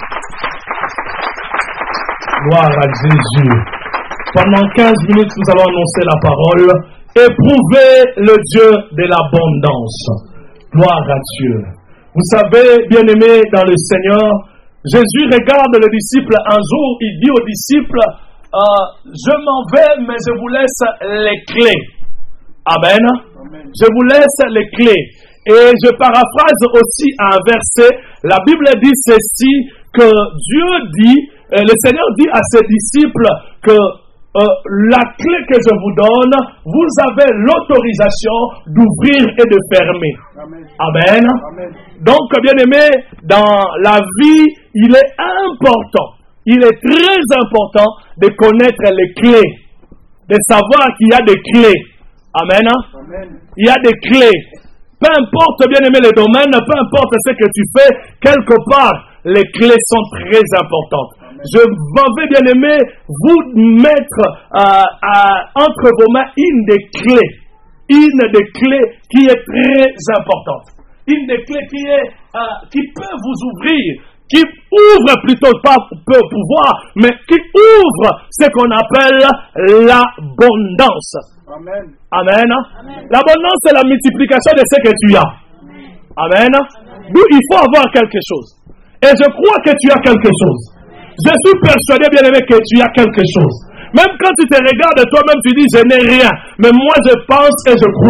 Gloire à Jésus. Pendant 15 minutes, nous allons annoncer la parole. Éprouvez le Dieu de l'abondance. Gloire à Dieu. Vous savez, bien-aimés dans le Seigneur, Jésus regarde le disciple un jour, il dit aux disciples, je m'en vais, mais je vous laisse les clés. Amen. Je vous laisse les clés. Et je paraphrase aussi un verset. La Bible dit ceci, que Dieu dit, le Seigneur dit à ses disciples que la clé que je vous donne, vous avez l'autorisation d'ouvrir et de fermer. Amen. Amen. Donc, bien-aimé, dans la vie, il est important, il est très important de connaître les clés, de savoir qu'il y a des clés. Amen. Amen. Il y a des clés. Peu importe, bien-aimé, les domaines, peu importe ce que tu fais, quelque part, les clés sont très importantes. Je vais, bien-aimé, vous mettre entre vos mains une des clés qui est très importante. Une des clés qui peut vous ouvrir, qui ouvre plutôt, pas peut pouvoir, mais qui ouvre ce qu'on appelle l'abondance. Amen. Amen. Amen. L'abondance, c'est la multiplication de ce que tu as. Amen. D'où il faut avoir quelque chose. Et je crois que tu as quelque chose. Je suis persuadé, bien-aimé, que tu as quelque chose. Même quand tu te regardes toi-même, tu dis, je n'ai rien. Mais moi, je pense et je crois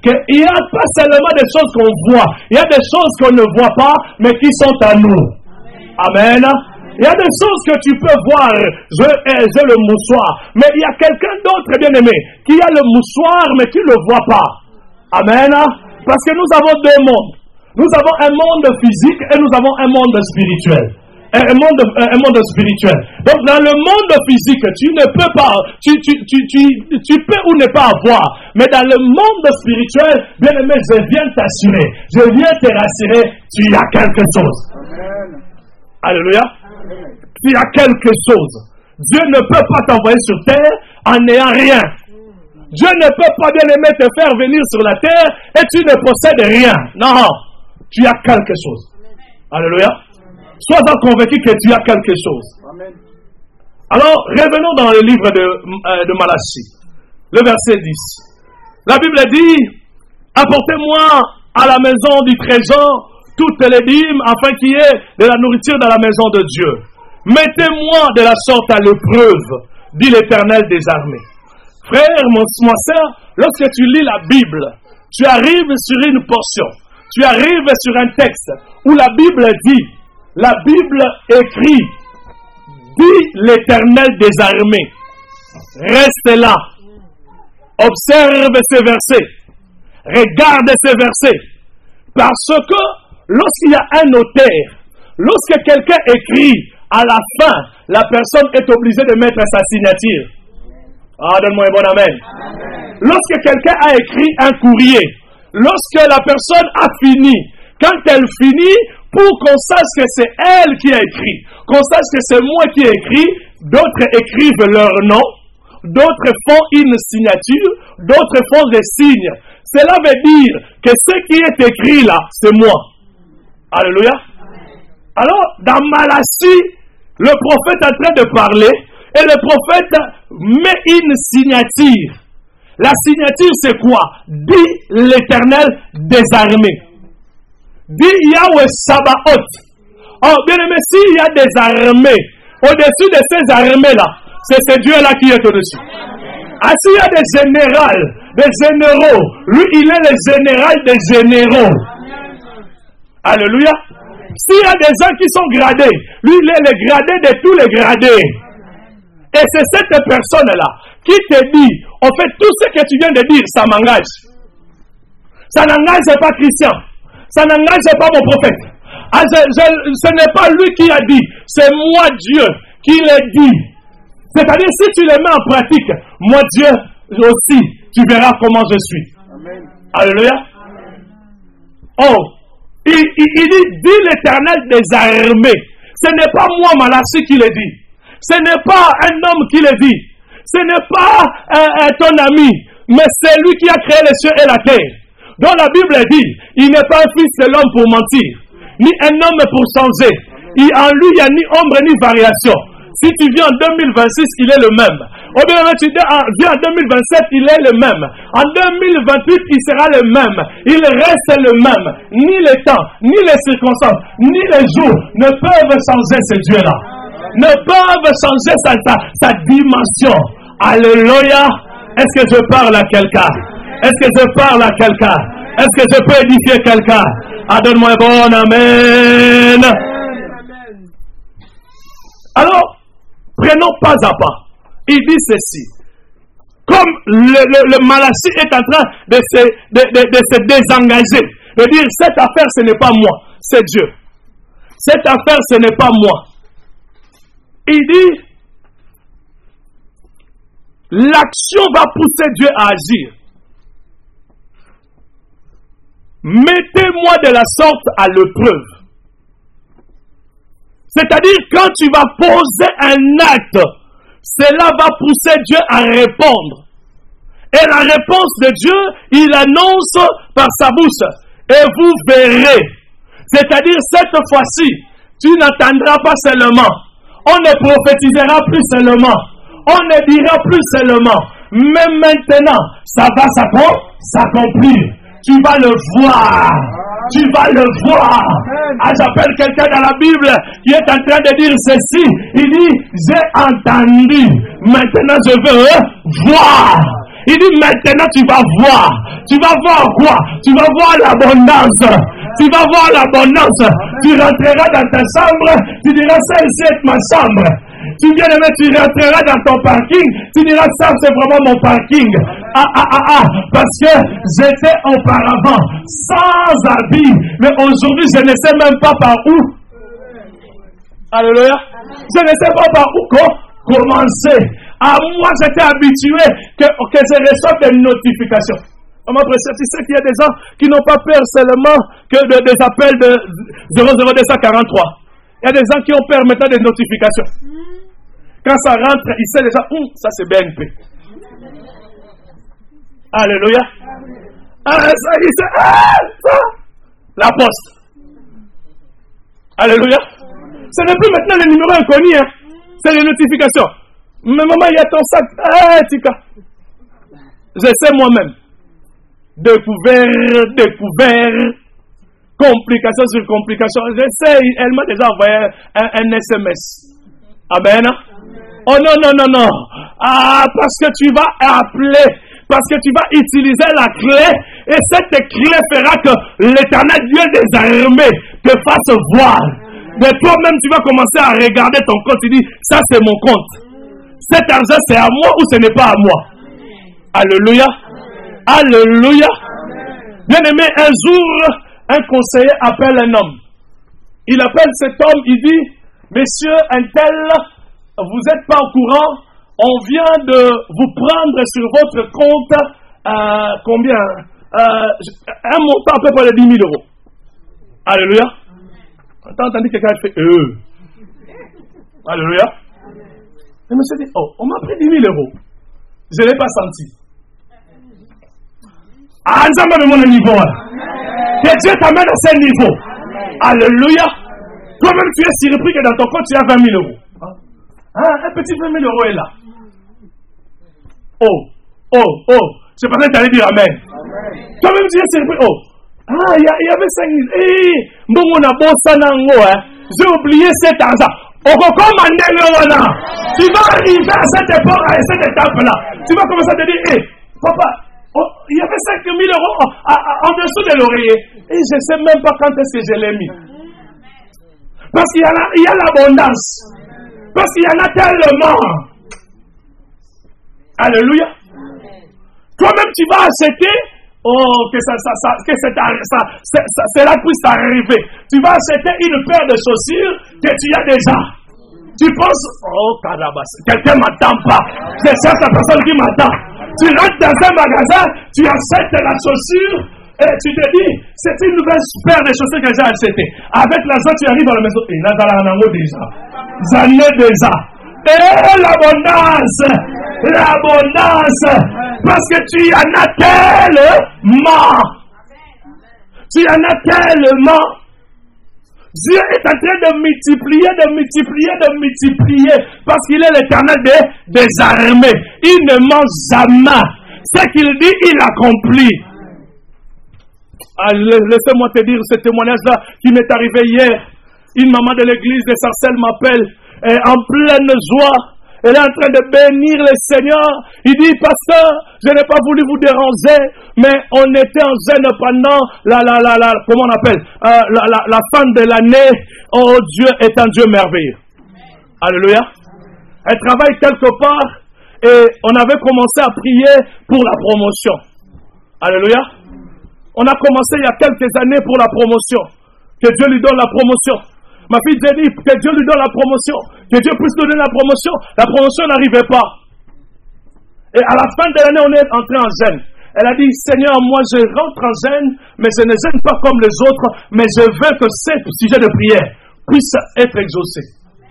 qu'il n'y a pas seulement des choses qu'on voit, il y a des choses qu'on ne voit pas, mais qui sont à nous. Amen. Il y a des choses que tu peux voir, j'ai le moussoir, mais il y a quelqu'un d'autre, bien aimé, qui a le moussoir, mais qui ne le voit pas. Amen. Parce que nous avons deux mondes. Nous avons un monde physique et nous avons un monde spirituel. Un monde spirituel. Donc dans le monde physique, tu ne peux pas, tu peux ou ne pas avoir. Mais dans le monde spirituel, bien aimé, je viens t'assurer, je viens te rassurer, tu as quelque chose. Amen. Alléluia. Amen. Tu as quelque chose. Dieu ne peut pas t'envoyer sur terre en n'ayant rien. Dieu ne peut pas, bien aimé, te faire venir sur la terre et tu ne possèdes rien. Non, tu as quelque chose. Alléluia. Sois-en convaincu que tu as quelque chose. Amen. Alors, revenons dans le livre de Malachie, le verset 10. La Bible dit, apportez-moi à la maison du trésor toutes les dîmes afin qu'il y ait de la nourriture dans la maison de Dieu. Mettez-moi de la sorte à l'épreuve, dit l'Éternel des armées. Frère, ma soeur, lorsque tu lis la Bible, tu arrives sur une portion, tu arrives sur un texte où la Bible dit, la Bible écrit, dit l'Éternel des armées. Reste là. Observe ces versets. Regarde ces versets. Parce que lorsqu'il y a un notaire, lorsque quelqu'un écrit, à la fin, la personne est obligée de mettre sa signature. Ah, donne-moi un bon amen. Amen. Lorsque quelqu'un a écrit un courrier, lorsque la personne a fini, quand elle finit, pour qu'on sache que c'est elle qui a écrit, qu'on sache que c'est moi qui ai écrit, d'autres écrivent leur nom, d'autres font une signature, d'autres font des signes. Cela veut dire que ce qui est écrit là, c'est moi. Alléluia. Alors, dans Malachie, le prophète est en train de parler et le prophète met une signature. La signature, c'est quoi? Dit l'Éternel des armées. Dit Yahweh Sabaoth. Oh, bien aimé, s'il y a des armées, au-dessus de ces armées-là, c'est ce Dieu-là qui est au-dessus. Ah, s'il y a des généraux, lui, il est le général des généraux. Alléluia. S'il y a des gens qui sont gradés, lui, il est le gradé de tous les gradés. Et c'est cette personne-là qui te dit, en fait, tout ce que tu viens de dire, ça m'engage. Ça n'engage pas Christian. Ça n'engage pas mon prophète. Ah, ce n'est pas lui qui a dit, c'est moi Dieu qui l'a dit. C'est-à-dire, si tu le mets en pratique, moi Dieu aussi, tu verras comment je suis. Amen. Alléluia. Amen. Oh, il dit l'Éternel des armées. Ce n'est pas moi Malachie qui le dit. Ce n'est pas un homme qui le dit. Ce n'est pas ton ami, mais c'est lui qui a créé les cieux et la terre. Donc la Bible dit, il n'est pas un fils de l'homme pour mentir, ni un homme pour changer. En lui, il n'y a ni ombre ni variation. Si tu viens en 2026, il est le même. Ou bien tu viens en 2027, il est le même. En 2028, il sera le même. Il reste le même. Ni le temps, ni les circonstances, ni les jours ne peuvent changer ce Dieu-là. Ne peuvent changer sa dimension. Alléluia. Est-ce que je parle à quelqu'un? Est-ce que je parle à quelqu'un? Est-ce que je peux édifier quelqu'un? Ah, donne-moi un bon amen. Alors, prenons pas à pas. Il dit ceci. Comme le Malachie est en train de se désengager, de dire cette affaire ce n'est pas moi, c'est Dieu. Cette affaire ce n'est pas moi. Il dit l'action va pousser Dieu à agir. Mettez-moi de la sorte à l'épreuve. C'est-à-dire, quand tu vas poser un acte, cela va pousser Dieu à répondre. Et la réponse de Dieu, il annonce par sa bouche. Et vous verrez. C'est-à-dire, cette fois-ci, tu n'attendras pas seulement. On ne prophétisera plus seulement. On ne dira plus seulement. Mais maintenant, ça va s'accomplir. Tu vas le voir. Tu vas le voir. Ah, j'appelle quelqu'un dans la Bible qui est en train de dire ceci. Il dit, j'ai entendu. Maintenant, je veux voir. Il dit maintenant tu vas voir. Tu vas voir quoi? Tu vas voir l'abondance. Tu vas voir l'abondance. Tu rentreras dans ta chambre. Tu diras ça ici est ma chambre. Tu viens de mettre, tu rentreras dans ton parking. Tu diras ça c'est vraiment mon parking. Parce que j'étais auparavant sans habit. Mais aujourd'hui je ne sais même pas par où. Alléluia. Je ne sais pas par où commencer. Moi j'étais habitué que je reçoive des notifications. On m'a précisé, tu sais qu'il y a des gens qui n'ont pas peur seulement que des appels de 00243. Il y a des gens qui ont peur maintenant des notifications. Quand ça rentre, ils savent déjà, ça c'est BNP. Alléluia. Ça, la poste. Alléluia. Ce n'est plus maintenant les numéros inconnus, hein. C'est les notifications. Mais maman, il y a ton sac. Tika. Je sais moi-même. Découvert. Complication sur complication. Je sais, elle m'a déjà envoyé un SMS. Amen. Oh non. Parce que tu vas appeler. Parce que tu vas utiliser la clé. Et cette clé fera que l'Éternel Dieu des armées te fasse voir. Mais toi-même, tu vas commencer à regarder ton compte. Tu dis, ça c'est mon compte. Cet argent, c'est à moi ou ce n'est pas à moi? Alléluia. Alléluia. Bien-aimé, un jour, un conseiller appelle un homme. Il appelle cet homme, il dit, Monsieur un tel, vous n'êtes pas au courant, on vient de vous prendre sur votre compte, combien? Un montant à peu près de 10 000 euros. Alléluia. T'as entendu quelqu'un qui fait Alléluia. Et monsieur dit, on m'a pris 10 000 euros. Je ne l'ai pas senti. Nous sommes à mon niveau. Que Dieu t'amène à ce niveau. Alléluia. Toi-même, tu es surpris que dans ton compte, tu as 20 000 euros. Un petit 20 000 euros est là. Je pensais que tu allais dire Amen. Toi-même, tu es surpris. Il y avait 5 000. J'ai oublié cet argent. Tu vas arriver à cette époque, à cette étape-là. Tu vas commencer à te dire, papa, il y avait 5 000 euros en dessous de l'oreiller. Et je ne sais même pas quand est-ce que je l'ai mis. Parce qu'il y a l'abondance. Parce qu'il y en a tellement. Alléluia. Toi-même, tu vas acheter. Que cela puisse arriver. Tu vas acheter une paire de chaussures que tu as déjà. Tu penses, carabas, quelqu'un ne m'attend pas. Je cherche la personne qui m'attend. Tu rentres dans un magasin, tu achètes la chaussure et tu te dis, c'est une nouvelle paire de chaussures que j'ai achetée. Avec l'argent, tu arrives à la maison. Et là, j'en ai déjà. Et l'abondance. Parce que tu en as tellement. Tu en as tellement. Dieu est en train de multiplier. Parce qu'il est l'Éternel des armées. Il ne ment jamais. Ce qu'il dit, il accomplit. Laissez-moi te dire ce témoignage-là qui m'est arrivé hier. Une maman de l'église de Sarcelles m'appelle en pleine joie. Elle est en train de bénir le Seigneur. Il dit, pasteur, je n'ai pas voulu vous déranger, mais on était en jeûne pendant comment on appelle, la fin de l'année. Oh, Dieu est un Dieu merveilleux. Alléluia. Elle travaille quelque part et on avait commencé à prier pour la promotion. Alléluia. On a commencé il y a quelques années pour la promotion. Que Dieu lui donne la promotion. Ma fille dit que Dieu lui donne la promotion. Que Dieu puisse donner la promotion. La promotion n'arrivait pas. Et à la fin de l'année, on est entré en jeûne. Elle a dit, Seigneur, moi je rentre en jeûne, mais je ne jeûne pas comme les autres, mais je veux que ces sujets de prière puissent être exaucés.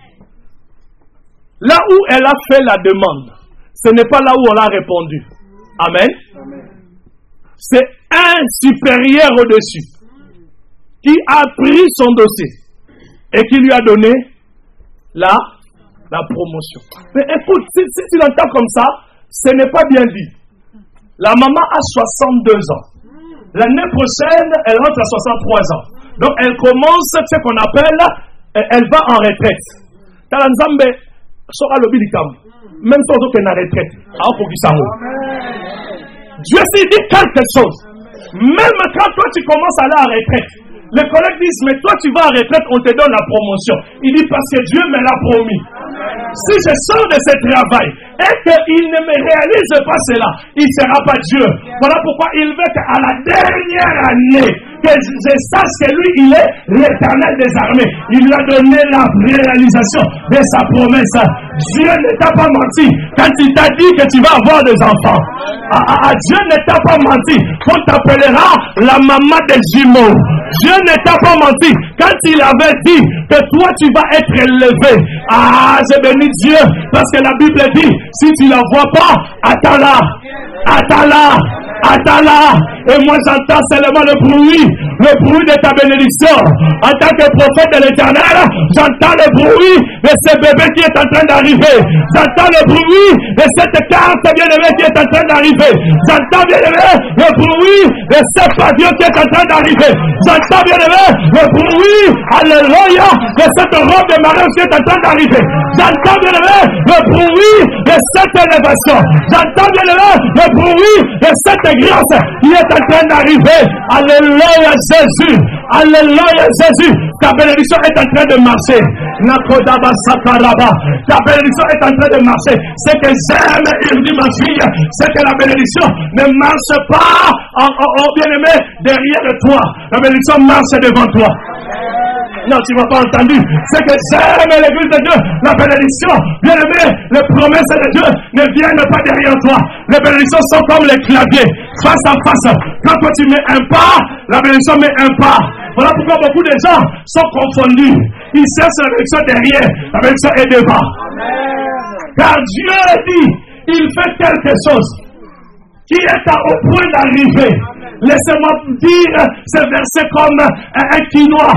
Là où elle a fait la demande, ce n'est pas là où on a répondu. Amen. C'est un supérieur au-dessus qui a pris son dossier et qui lui a donné la promotion. Mais écoute, si tu l'entends comme ça, ce n'est pas bien dit. La maman a 62 ans. L'année prochaine, elle rentre à 63 ans. Donc, elle commence ce qu'on appelle, elle va en retraite. Talanzambe sera le bilikam. Même sans aucune retraite. Dieu s'il dit quelque chose, même quand toi tu commences à aller à la retraite, les collègues disent, mais toi tu vas à la retraite, on te donne la promotion. Il dit, parce que Dieu me l'a promis. Si je sors de ce travail et qu'il ne me réalise pas cela, il ne sera pas Dieu. Voilà pourquoi il veut qu'à la dernière année, que je sache que lui, il est l'Éternel des armées. Il lui a donné la réalisation de sa promesse. Dieu ne t'a pas menti quand il t'a dit que tu vas avoir des enfants. Dieu ne t'a pas menti quand t'appellera la maman des jumeaux. Dieu ne t'a pas menti quand il avait dit que toi tu vas être élevé. J'ai béni Dieu parce que la Bible dit, si tu ne la vois pas, attends-la. Attends-la. Attends-la. Et moi j'entends seulement le bruit de ta bénédiction. En tant que prophète de l'Éternel, j'entends le bruit de ce bébé qui est en train d'arriver. J'entends le bruit de cette carte bien-aimée qui est en train d'arriver. J'entends bien-aimé le bruit de ce pavillon qui est en train d'arriver. J'entends bien-aimé le bruit, alléluia, de cette robe de mariage qui est en train d'arriver. J'entends bien-aimé le bruit de cette élévation. J'entends bien-aimé le bruit de cette grâce qui est en train d'arriver. Alléluia Jésus. Alléluia Jésus. Ta bénédiction est en train de marcher. Ta bénédiction est en train de marcher. Ce que j'aime, il dit ma fille, c'est que la bénédiction ne marche pas en bien-aimé derrière toi. La bénédiction marche devant toi. Non, tu ne m'as pas entendu. C'est que j'aime l'église de Dieu. La bénédiction, bien aimé, les promesses de Dieu ne viennent pas derrière toi. Les bénédictions sont comme les claviers, face à face. Quand toi tu mets un pas, la bénédiction met un pas. Voilà pourquoi beaucoup de gens sont confondus. Ils cherchent la bénédiction derrière, la bénédiction est devant. Car Dieu dit, il fait quelque chose qui est au point d'arriver. Laissez-moi dire ce verset comme un quinoa.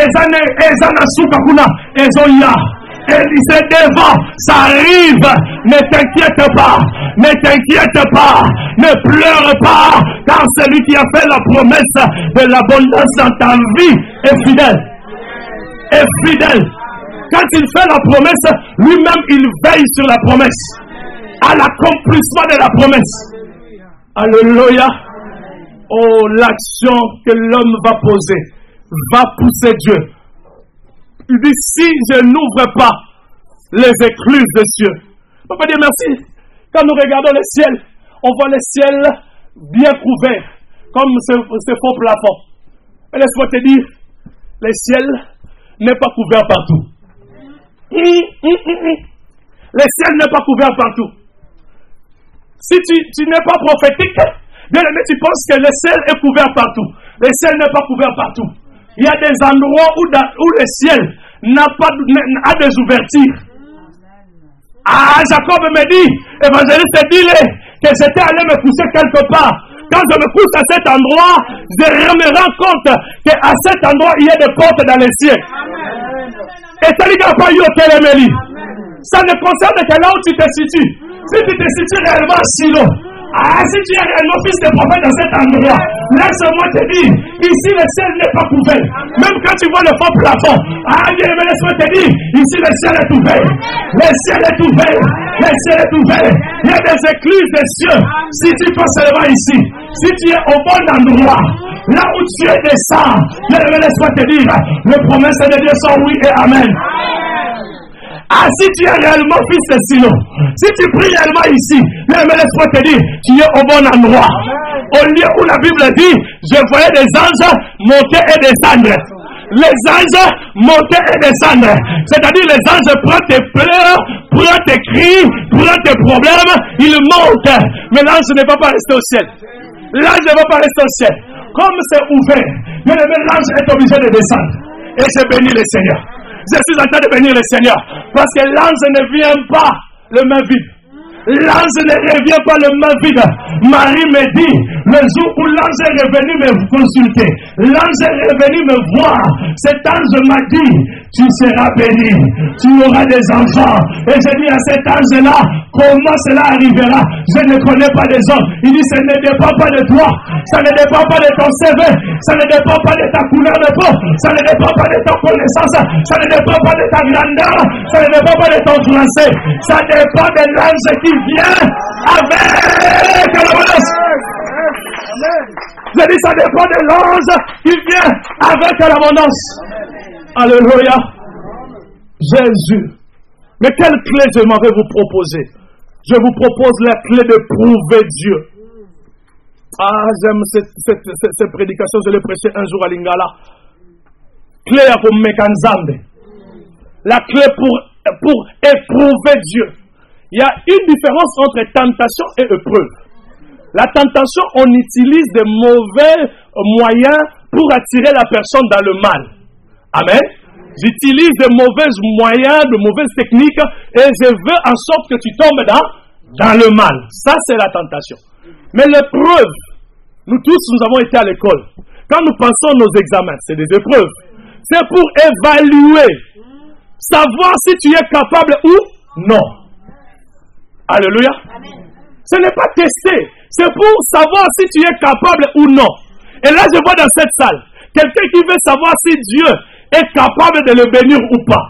Et il dit devant, ça arrive. Ne t'inquiète pas. Ne t'inquiète pas. Ne pleure pas. Car celui qui a fait la promesse de l'abondance dans ta vie est fidèle. Est fidèle. Quand il fait la promesse, lui-même il veille sur la promesse. À l'accomplissement de la promesse. Alléluia. Oh, l'action que l'homme va poser va pousser Dieu. Il dit, si je n'ouvre pas les écluses des cieux. On peut dire merci. Quand nous regardons le ciel, on voit le ciel bien couvert, comme ce faux plafond. Et laisse-moi te dire, le ciel n'est pas couvert partout. Le ciel n'est pas couvert partout. Si tu n'es pas prophétique, bien aimé, tu penses que le ciel est couvert partout. Le ciel n'est pas couvert partout. Il y a des endroits où le ciel a des ouvertures. Jacob me dit, évangéliste, dis-le que j'étais allé me coucher quelque part. Quand je me couche à cet endroit, je me rends compte qu'à cet endroit, il y a des portes dans le ciel. Et ça ne pas eu au télémélie. Ça ne concerne que là où tu te situes. Si tu te situes réellement à Silo, si tu es réellement fils de prophète dans cet endroit, laisse-moi te dire, ici le ciel n'est pas couvert. Même quand tu vois le faux plafond, laisse-moi te dire, ici le ciel est ouvert. Le ciel est ouvert. Le ciel est ouvert. Il y a des écluses des cieux. Si tu passes seulement ici, si tu es au bon endroit, là où tu es descend, laisse-moi te dire, les promesses de Dieu sont oui et amen. Si tu es réellement fils de Silo, si tu pries réellement ici, laisse-moi te dire, tu es au bon endroit. Au lieu où la Bible dit, je voyais des anges monter et descendre. Les anges monter et descendre. C'est-à-dire les anges prennent tes pleurs, prennent tes cris, prennent tes problèmes, ils montent. Mais l'ange ne va pas rester au ciel. L'ange ne va pas rester au ciel. Comme c'est ouvert, l'ange est obligé de descendre. Et je bénis le Seigneur. Je suis en train de bénir le Seigneur. Parce que l'ange ne vient pas le main vide. L'ange ne revient pas le main vide. Marie me dit, le jour où l'ange est revenu me consulter, l'ange est revenu me voir, cet ange m'a dit, tu seras béni, tu auras des enfants. Et je dis à cet ange-là, comment cela arrivera? Je ne connais pas les hommes. Il dit, ça ne dépend pas de toi, ça ne dépend pas de ton CV, ça ne dépend pas de ta couleur de peau, ça ne dépend pas de ta connaissance, ça ne dépend pas de ta grandeur, ça ne dépend pas de ton français, ça dépend de l'ange qui vient avec l'abondance. ça dépend de l'ange qui vient avec l'abondance. Alléluia. Jésus. Mais quelle clé je m'en vais vous proposer? Je vous propose la clé de prouver Dieu. Ah, j'aime cette prédication, je l'ai prêchée un jour à Lingala. Clé pour Mekanzambe. La clé pour éprouver Dieu. Il y a une différence entre tentation et épreuve. La tentation, on utilise de mauvais moyens pour attirer la personne dans le mal. Amen. J'utilise de mauvais moyens, de mauvaises techniques et je veux en sorte que tu tombes dans le mal. Ça, c'est la tentation. Mais l'épreuve, nous tous, nous avons été à l'école. Quand nous passons nos examens, c'est des épreuves. C'est pour évaluer, savoir si tu es capable ou non. Alléluia. Ce n'est pas tester, c'est pour savoir si tu es capable ou non. Et là, je vois dans cette salle, quelqu'un qui veut savoir si Dieu est capable de le bénir ou pas.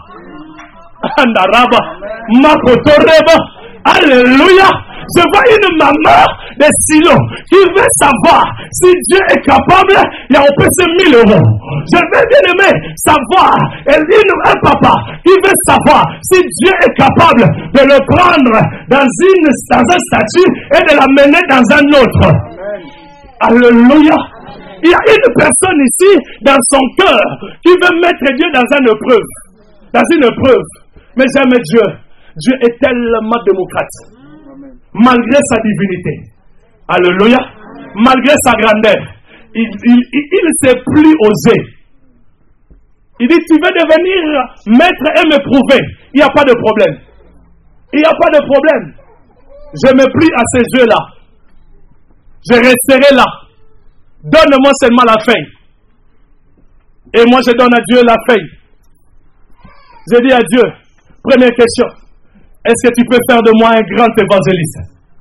Alléluia. Je vois une maman de Silo qui veut savoir si Dieu est capable. Il y a au plus 1000 euros. Je vais bien aimer savoir. Un papa qui veut savoir si Dieu est capable de le prendre dans un statut et de l'amener dans un autre. Alléluia. Il y a une personne ici dans son cœur qui veut mettre Dieu dans une épreuve. Dans une épreuve. Mais j'aime Dieu. Dieu est tellement démocrate. Malgré sa divinité. Alléluia. Malgré sa grandeur. Il ne s'est plus osé. Il dit, tu veux devenir maître et me prouver. Il n'y a pas de problème. Il n'y a pas de problème. Je me plie à ces yeux-là. Je resterai là. Donne-moi seulement la feuille. Et moi, je donne à Dieu la feuille. Je dis à Dieu, première question. Est-ce que tu peux faire de moi un grand évangéliste?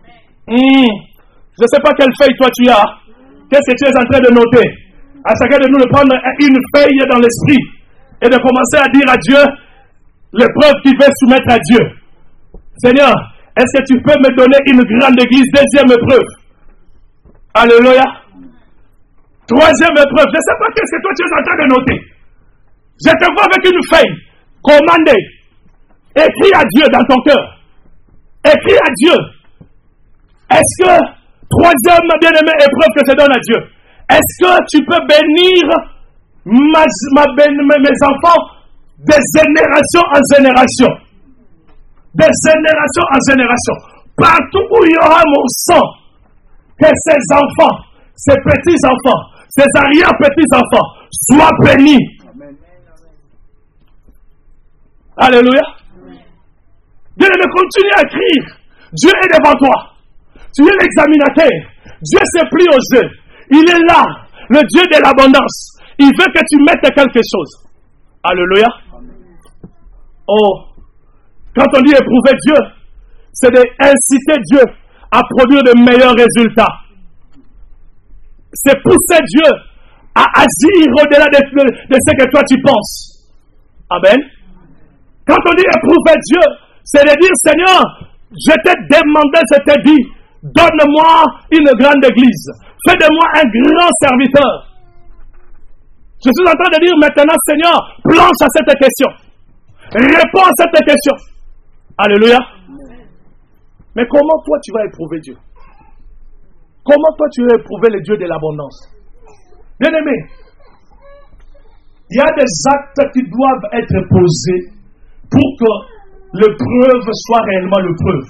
Je ne sais pas quelle feuille toi tu as. Qu'est-ce que tu es en train de noter? À chacun de nous de prendre une feuille dans l'esprit et de commencer à dire à Dieu l'épreuve qu'il veut soumettre à Dieu. Seigneur, est-ce que tu peux me donner une grande église? Deuxième épreuve. Alléluia. Troisième épreuve. Je ne sais pas qu'est-ce que toi tu es en train de noter. Je te vois avec une feuille. Commandez. Écris à Dieu dans ton cœur. Écris à Dieu. Est-ce que, troisième bien-aimé épreuve que je donne à Dieu, est-ce que tu peux bénir mes enfants de génération en génération? De génération en génération. Partout où il y aura mon sang, que ces enfants, ces petits-enfants, ces arrière-petits-enfants soient bénis. Amen. Alléluia. Bien-aimé, continue à écrire. Dieu est devant toi. Tu es l'examinateur. Dieu s'est pris au jeu. Il est là, le Dieu de l'abondance. Il veut que tu mettes quelque chose. Alléluia. Oh, quand on dit éprouver Dieu, c'est d'inciter Dieu à produire de meilleurs résultats. C'est pousser Dieu à agir au-delà de ce que toi tu penses. Amen. Quand on dit éprouver Dieu, c'est de dire, Seigneur, je t'ai demandé, je t'ai dit, donne-moi une grande église. Fais de moi un grand serviteur. Je suis en train de dire maintenant, Seigneur, planche à cette question. Réponds à cette question. Alléluia. Mais comment toi tu vas éprouver Dieu? Comment toi tu vas éprouver le Dieu de l'abondance? Bien-aimé, il y a des actes qui doivent être posés pour que l'épreuve soit réellement l'épreuve.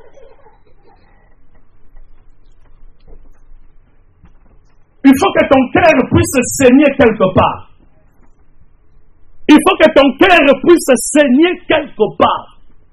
Il faut que ton cœur puisse saigner quelque part. Il faut que ton cœur puisse saigner quelque part.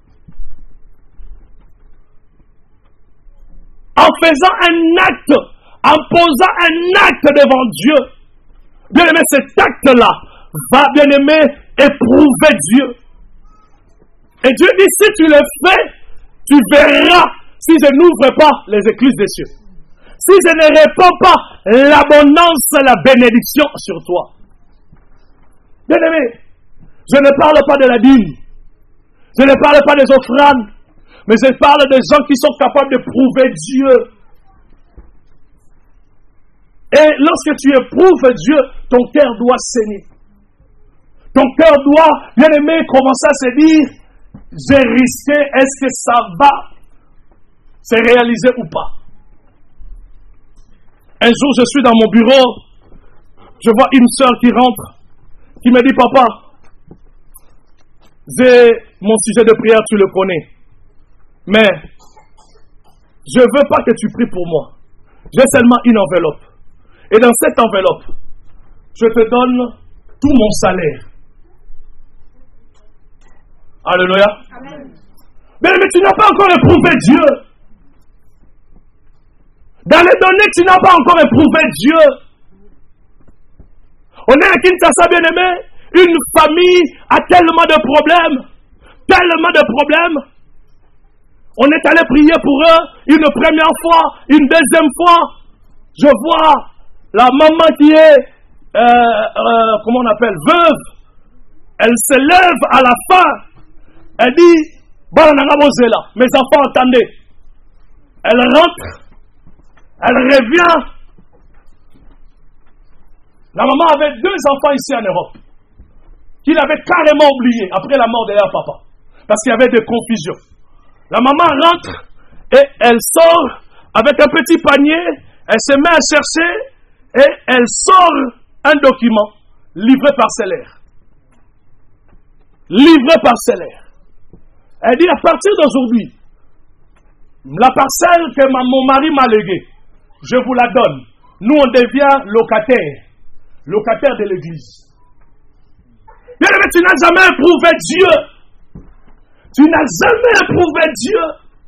En faisant un acte, en posant un acte devant Dieu. Bien-aimé, cet acte-là va, bien-aimé, éprouver Dieu. Et Dieu dit, si tu le fais, tu verras si je n'ouvre pas les écluses des cieux. Si je ne réponds pas l'abondance, la bénédiction sur toi. Bien-aimé, je ne parle pas de la dîme. Je ne parle pas des offrandes. Mais je parle des gens qui sont capables de prouver Dieu. Et lorsque tu éprouves Dieu, ton cœur doit saigner. Ton cœur doit, bien aimé, commencer à se dire, j'ai risqué, est-ce que ça va se réaliser ou pas? Un jour, je suis dans mon bureau, je vois une sœur qui rentre, qui me dit, papa, j'ai mon sujet de prière, tu le connais. Mais, je ne veux pas que tu pries pour moi. J'ai seulement une enveloppe. Et dans cette enveloppe, je te donne tout mon salaire. Alléluia. Amen. Mais tu n'as pas encore éprouvé Dieu. Dans les données, tu n'as pas encore éprouvé Dieu. On est à Kinshasa, bien aimé. Une famille a tellement de problèmes. Tellement de problèmes. On est allé prier pour eux une première fois, une deuxième fois. Je vois la maman qui est, comment on appelle, veuve. Elle se lève à la fin. Elle dit, mes enfants, attendez. Elle rentre. Elle revient. La maman avait 2 enfants ici en Europe. Qu'il avait carrément oublié après la mort de leur papa. Parce qu'il y avait des confusions. La maman rentre et elle sort avec un petit panier. Elle se met à chercher et elle sort un document livré parcellaire. Livré parcellaire. Elle dit à partir d'aujourd'hui, la parcelle que mon mari m'a léguée, je vous la donne. Nous on devient locataire de l'église. Bien aimé, tu n'as jamais éprouvé Dieu. Tu n'as jamais éprouvé Dieu.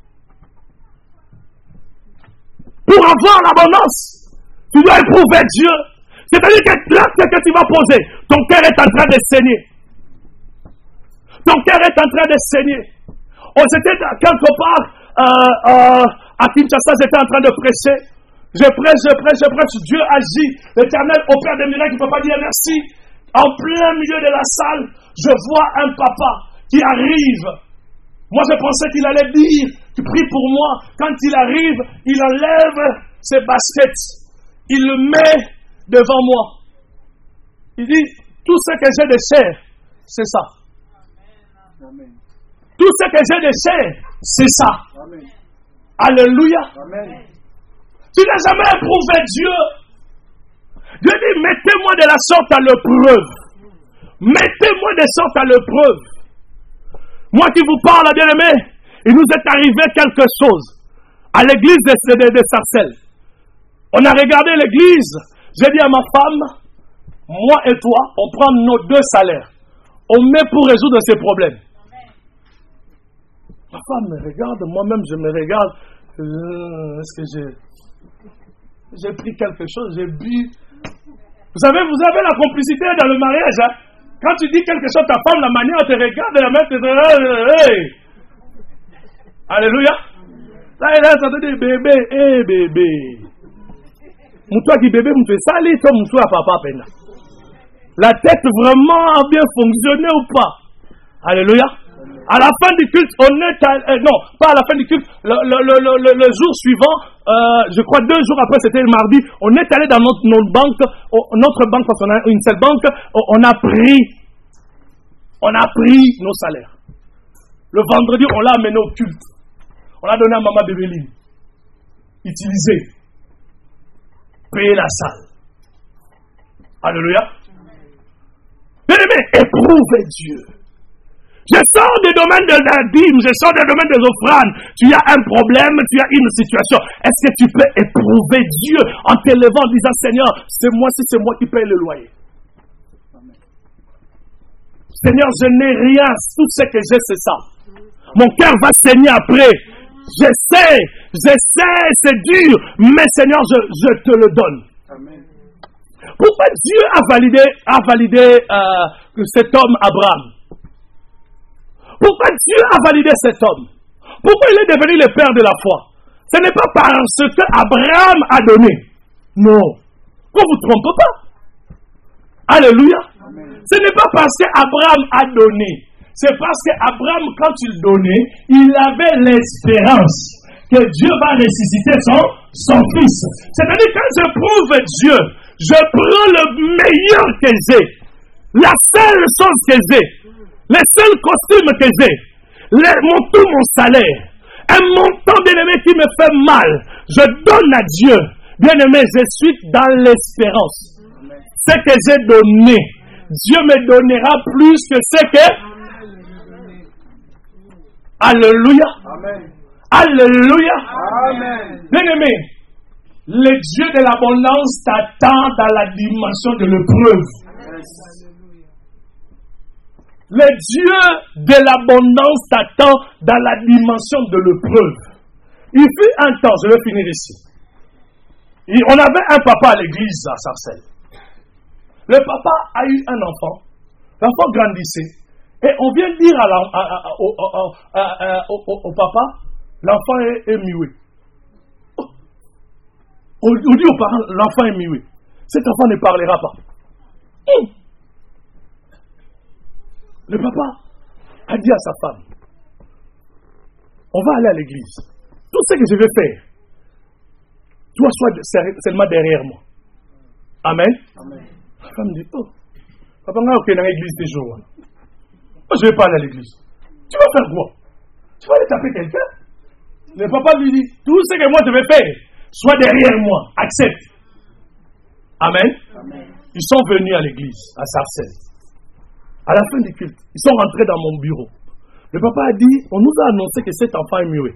Pour avoir l'abondance, tu dois éprouver Dieu. C'est-à-dire que l'acte que tu vas poser, ton cœur est en train de saigner. Ton cœur est en train de saigner. On était quelque part à Kinshasa, j'étais en train de prêcher. Je prêche, Dieu agit. L'Éternel opère des miracles, il ne peut pas dire merci. En plein milieu de la salle, je vois un papa qui arrive. Moi, je pensais qu'il allait dire, tu pries pour moi. Quand il arrive, il enlève ses baskets. Il le met devant moi. Il dit, tout ce que j'ai de chair, c'est ça. Amen. Tout ce que j'ai de chair, c'est ça. Amen. Alléluia. Amen. Tu n'as jamais éprouvé Dieu. Dieu dit, mettez-moi de la sorte à l'épreuve. Mettez-moi de sorte à l'épreuve. Moi qui vous parle, bien-aimé, il nous est arrivé quelque chose à l'église de Sarcelles. On a regardé l'église. J'ai dit à ma femme, moi et toi, on prend nos 2 salaires. On met pour résoudre ces problèmes. Ma femme me regarde, moi-même je me regarde. Est-ce que j'ai pris quelque chose, j'ai bu. Vous savez, vous avez la complicité dans le mariage. Hein? Quand tu dis quelque chose, ta femme, la manière, elle te regarde, la main, te dit, hey. Alléluia. Là, elle a entendu bébé, hey bébé. Moutoua qui bébé, moutoua, ça allait, toi, moutoua, papa, peine. La tête vraiment a bien fonctionné ou pas? Alléluia. À la fin du culte, on est non, pas à la fin du culte, le jour suivant, je crois 2 jours après, c'était le mardi, on est allé dans notre banque, parce qu'on a une seule banque, on a pris nos salaires. Le vendredi, on l'a amené au culte. On l'a donné à maman Bébéline. Utilisé. Payer la salle. Alléluia. Bien-aimé, éprouvez Dieu. Je sors du domaine de la dîme, je sors du domaine des offrandes. Tu as un problème, tu as une situation. Est-ce que tu peux éprouver Dieu en t'élevant, en disant, Seigneur, c'est moi qui paye le loyer. Amen. Seigneur, je n'ai rien, tout ce que j'ai, c'est ça. Mon cœur va saigner après. Je sais, c'est dur, mais Seigneur, je te le donne. Amen. Pourquoi Dieu a validé cet homme Abraham? Pourquoi Dieu a validé cet homme? Pourquoi il est devenu le père de la foi? Ce n'est pas parce que Abraham a donné. Non. Qu'on ne vous trompe pas. Alléluia. Amen. Ce n'est pas parce qu'Abraham a donné. C'est parce qu'Abraham, quand il donnait, il avait l'espérance que Dieu va ressusciter son fils. C'est-à-dire, quand je prouve Dieu, je prends le meilleur que j'ai, la seule chose que j'ai, les seuls costumes que j'ai, tout mon salaire, un montant bien-aimé qui me fait mal, je donne à Dieu. Bien-aimé, je suis dans l'espérance. Ce que j'ai donné, Dieu me donnera plus que ce que... Alléluia. Amen. Alléluia. Amen. Bien-aimé, le Dieu de l'abondance t'attend dans la dimension de l'épreuve. Le Dieu de l'abondance t'attend dans la dimension de l'épreuve. Il fut un temps, je vais finir ici. On avait un papa à l'église à Sarcelles. Le papa a eu un enfant. L'enfant grandissait. Et on vient dire au papa, l'enfant est muet. On dit aux parents, l'enfant est muet. Cet enfant ne parlera pas. Le papa a dit à sa femme, on va aller à l'église. Tout ce que je vais faire, toi sois seulement derrière moi. Amen. Amen. La femme dit, oh, papa, on va dans l'église des jours. Moi, je ne vais pas aller à l'église. Tu vas faire quoi? Tu vas aller taper quelqu'un? Le papa lui dit, tout ce que moi je vais faire, sois derrière moi, accepte. Amen. Amen. Ils sont venus à l'église, à Sarcelles. À la fin du culte, ils sont rentrés dans mon bureau. Le papa a dit, on nous a annoncé que cet enfant est muet.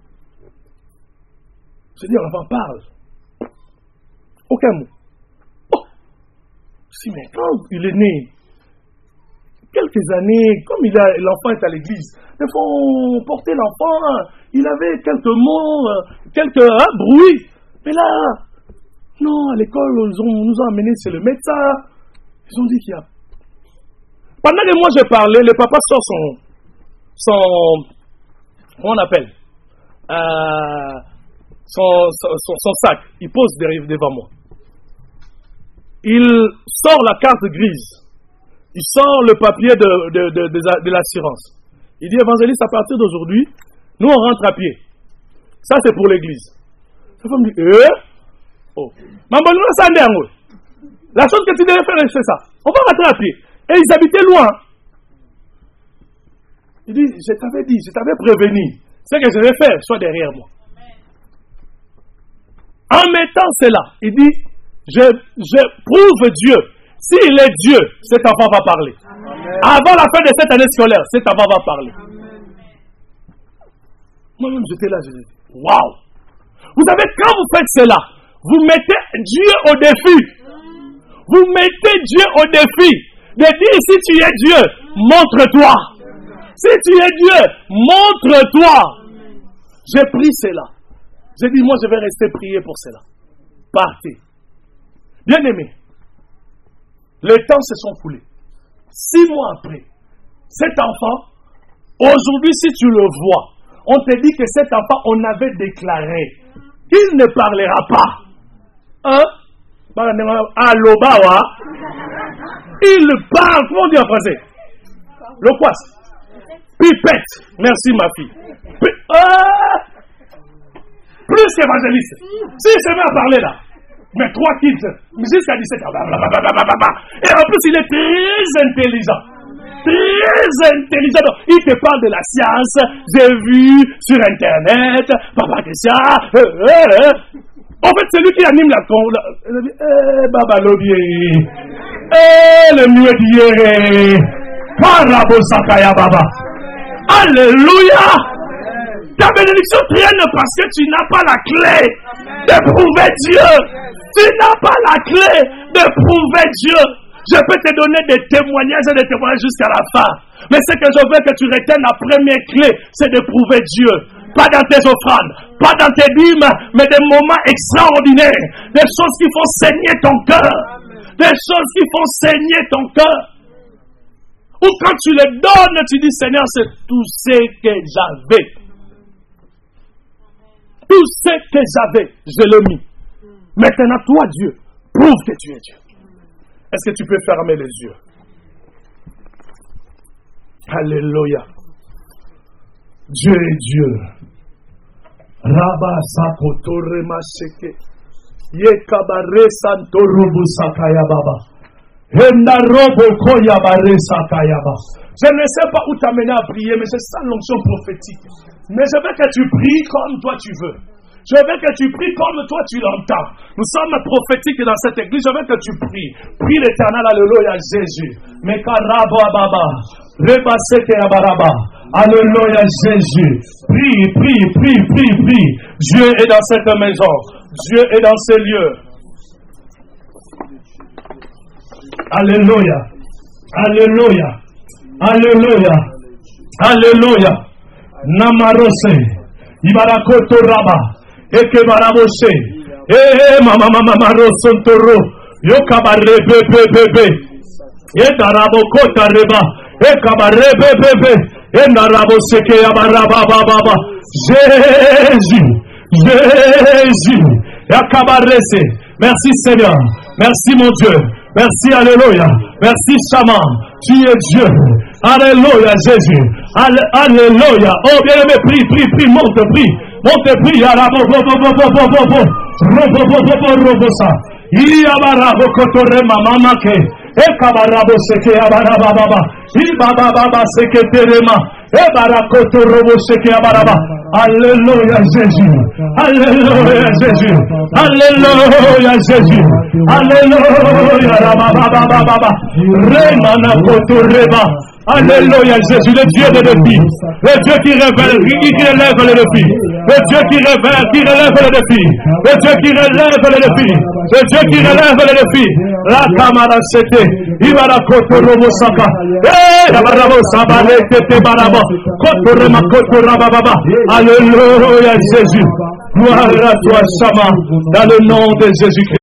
Je dis, l'enfant parle. Aucun mot. Oh. Je dis, mais quand il est né, quelques années, comme l'enfant est à l'église, il faut porter l'enfant, il avait quelques mots, quelques bruits. Mais là, non, à l'école, ils nous ont amené, c'est le médecin. Ils ont dit qu'il y a... Pendant que moi je parlais, le papa sort son comment on appelle, son sac, il pose devant moi. Il sort la carte grise, il sort le papier de l'assurance. Il dit, évangéliste, à partir d'aujourd'hui, nous on rentre à pied. Ça c'est pour l'église. Sa femme dit, oh, maman, la chose que tu devais faire, c'est ça. On va rentrer à pied. Et ils habitaient loin. Il dit, je t'avais prévenu. Ce que je vais faire, sois derrière moi. En mettant cela, il dit, je prouve Dieu. S'il est Dieu, cet enfant va parler. Amen. Avant la fin de cette année scolaire, cet enfant va parler. Moi-même, j'étais là, je dis, waouh! Vous savez, quand vous faites cela, vous mettez Dieu au défi. Vous mettez Dieu au défi. De dire, si tu es Dieu, montre-toi. Si tu es Dieu, montre-toi. J'ai pris cela. J'ai dit, moi je vais rester prier pour cela. Partez. Bien-aimé, les temps se sont coulés. 6 mois après, cet enfant, aujourd'hui si tu le vois, on te dit que cet enfant, on avait déclaré qu'il ne parlera pas. Hein? Alobawa. Il parle, comment on dit en français? Le quoi? Pipette. Merci ma fille. Plus qu'évangéliste. Si je vais en parler là, mais 3 kids, jusqu'à 17 ans. Et en plus, il est très intelligent. Très intelligent. Donc, il te parle de la science. J'ai vu sur Internet. Papa Christian. En fait, c'est lui qui anime la con. Il a dit, Baba Lobier. Le mieux d'hier. Parabosakaya Baba. Alléluia. Ta bénédiction traîne parce que tu n'as pas la clé de prouver Dieu. Tu n'as pas la clé de prouver Dieu. Je peux te donner des témoignages et des témoignages jusqu'à la fin. Mais ce que je veux que tu retiennes, la première clé, c'est de prouver Dieu. Pas dans tes offrandes, pas dans tes dîmes, mais des moments extraordinaires. Des choses qui font saigner ton cœur. Des choses qui font saigner ton cœur. Ou quand tu les donnes, tu dis, Seigneur, c'est tout ce que j'avais. Tout ce que j'avais, je l'ai mis. Maintenant, toi, Dieu, prouve que tu es Dieu. Est-ce que tu peux fermer les yeux? Alléluia. Dieu est Dieu. Rabba Sakotore Masheke. Yekabare Santorubu Sakayababa. Hendarobo Koyabare Sakayaba. Je ne sais pas où t'amener à prier, mais c'est ça l'onction prophétique. Mais je veux que tu pries comme toi tu veux. Je veux que tu pries comme toi tu l'entends. Nous sommes prophétiques dans cette église. Je veux que tu pries. Prie l'Éternel, alléluia, Jésus. Mekarabo Ababa. Rebaseke Abaraba. Alléluia, Jésus. Prie, prie, prie, prie, prie. Dieu est dans cette maison. Dieu est dans ces lieux. Alléluia. Alléluia. Alléluia. Alléluia. Namarose. Ibarakoto Raba. Eke Barabose. Mama Rosontoro. Yokabare bebe. Edarabokota Reba. Ekabare bebe. Endaraboseke Yabaraba Baba. Jésus. Jésus. Yakabarese. Merci Seigneur. Merci mon Dieu. Merci, alléluia. Merci, Chama. Tu es Dieu. Alléluia, Jésus. Alléluia. Oh, bien-aimé, prie, prie, prie, monte, prie. Monte, prie. Robosa. Iabarabo kotore mama ke. Ekabarabo seke abaraba baba. Ibaba baba seke terema. Ebarakoto robo seke abaraba. Alléluia, Jésus. Alléluia, Jésus. Alléluia, Jésus. Alléluia, Rababa. Remana koto reba. Alléluia, Jésus, le Dieu des défis. Le Dieu qui révèle, qui relève les défis. Le Dieu qui révèle, qui relève les défis. Le Dieu qui relève les défis. Le Dieu qui relève les défis. La camara c'était. Ibara koto robo saka. Yabarabo sabale tete baraba. Koto rema koto rababa. Alléluia, Jésus. Gloire à toi, Sama. Dans le nom de Jésus-Christ.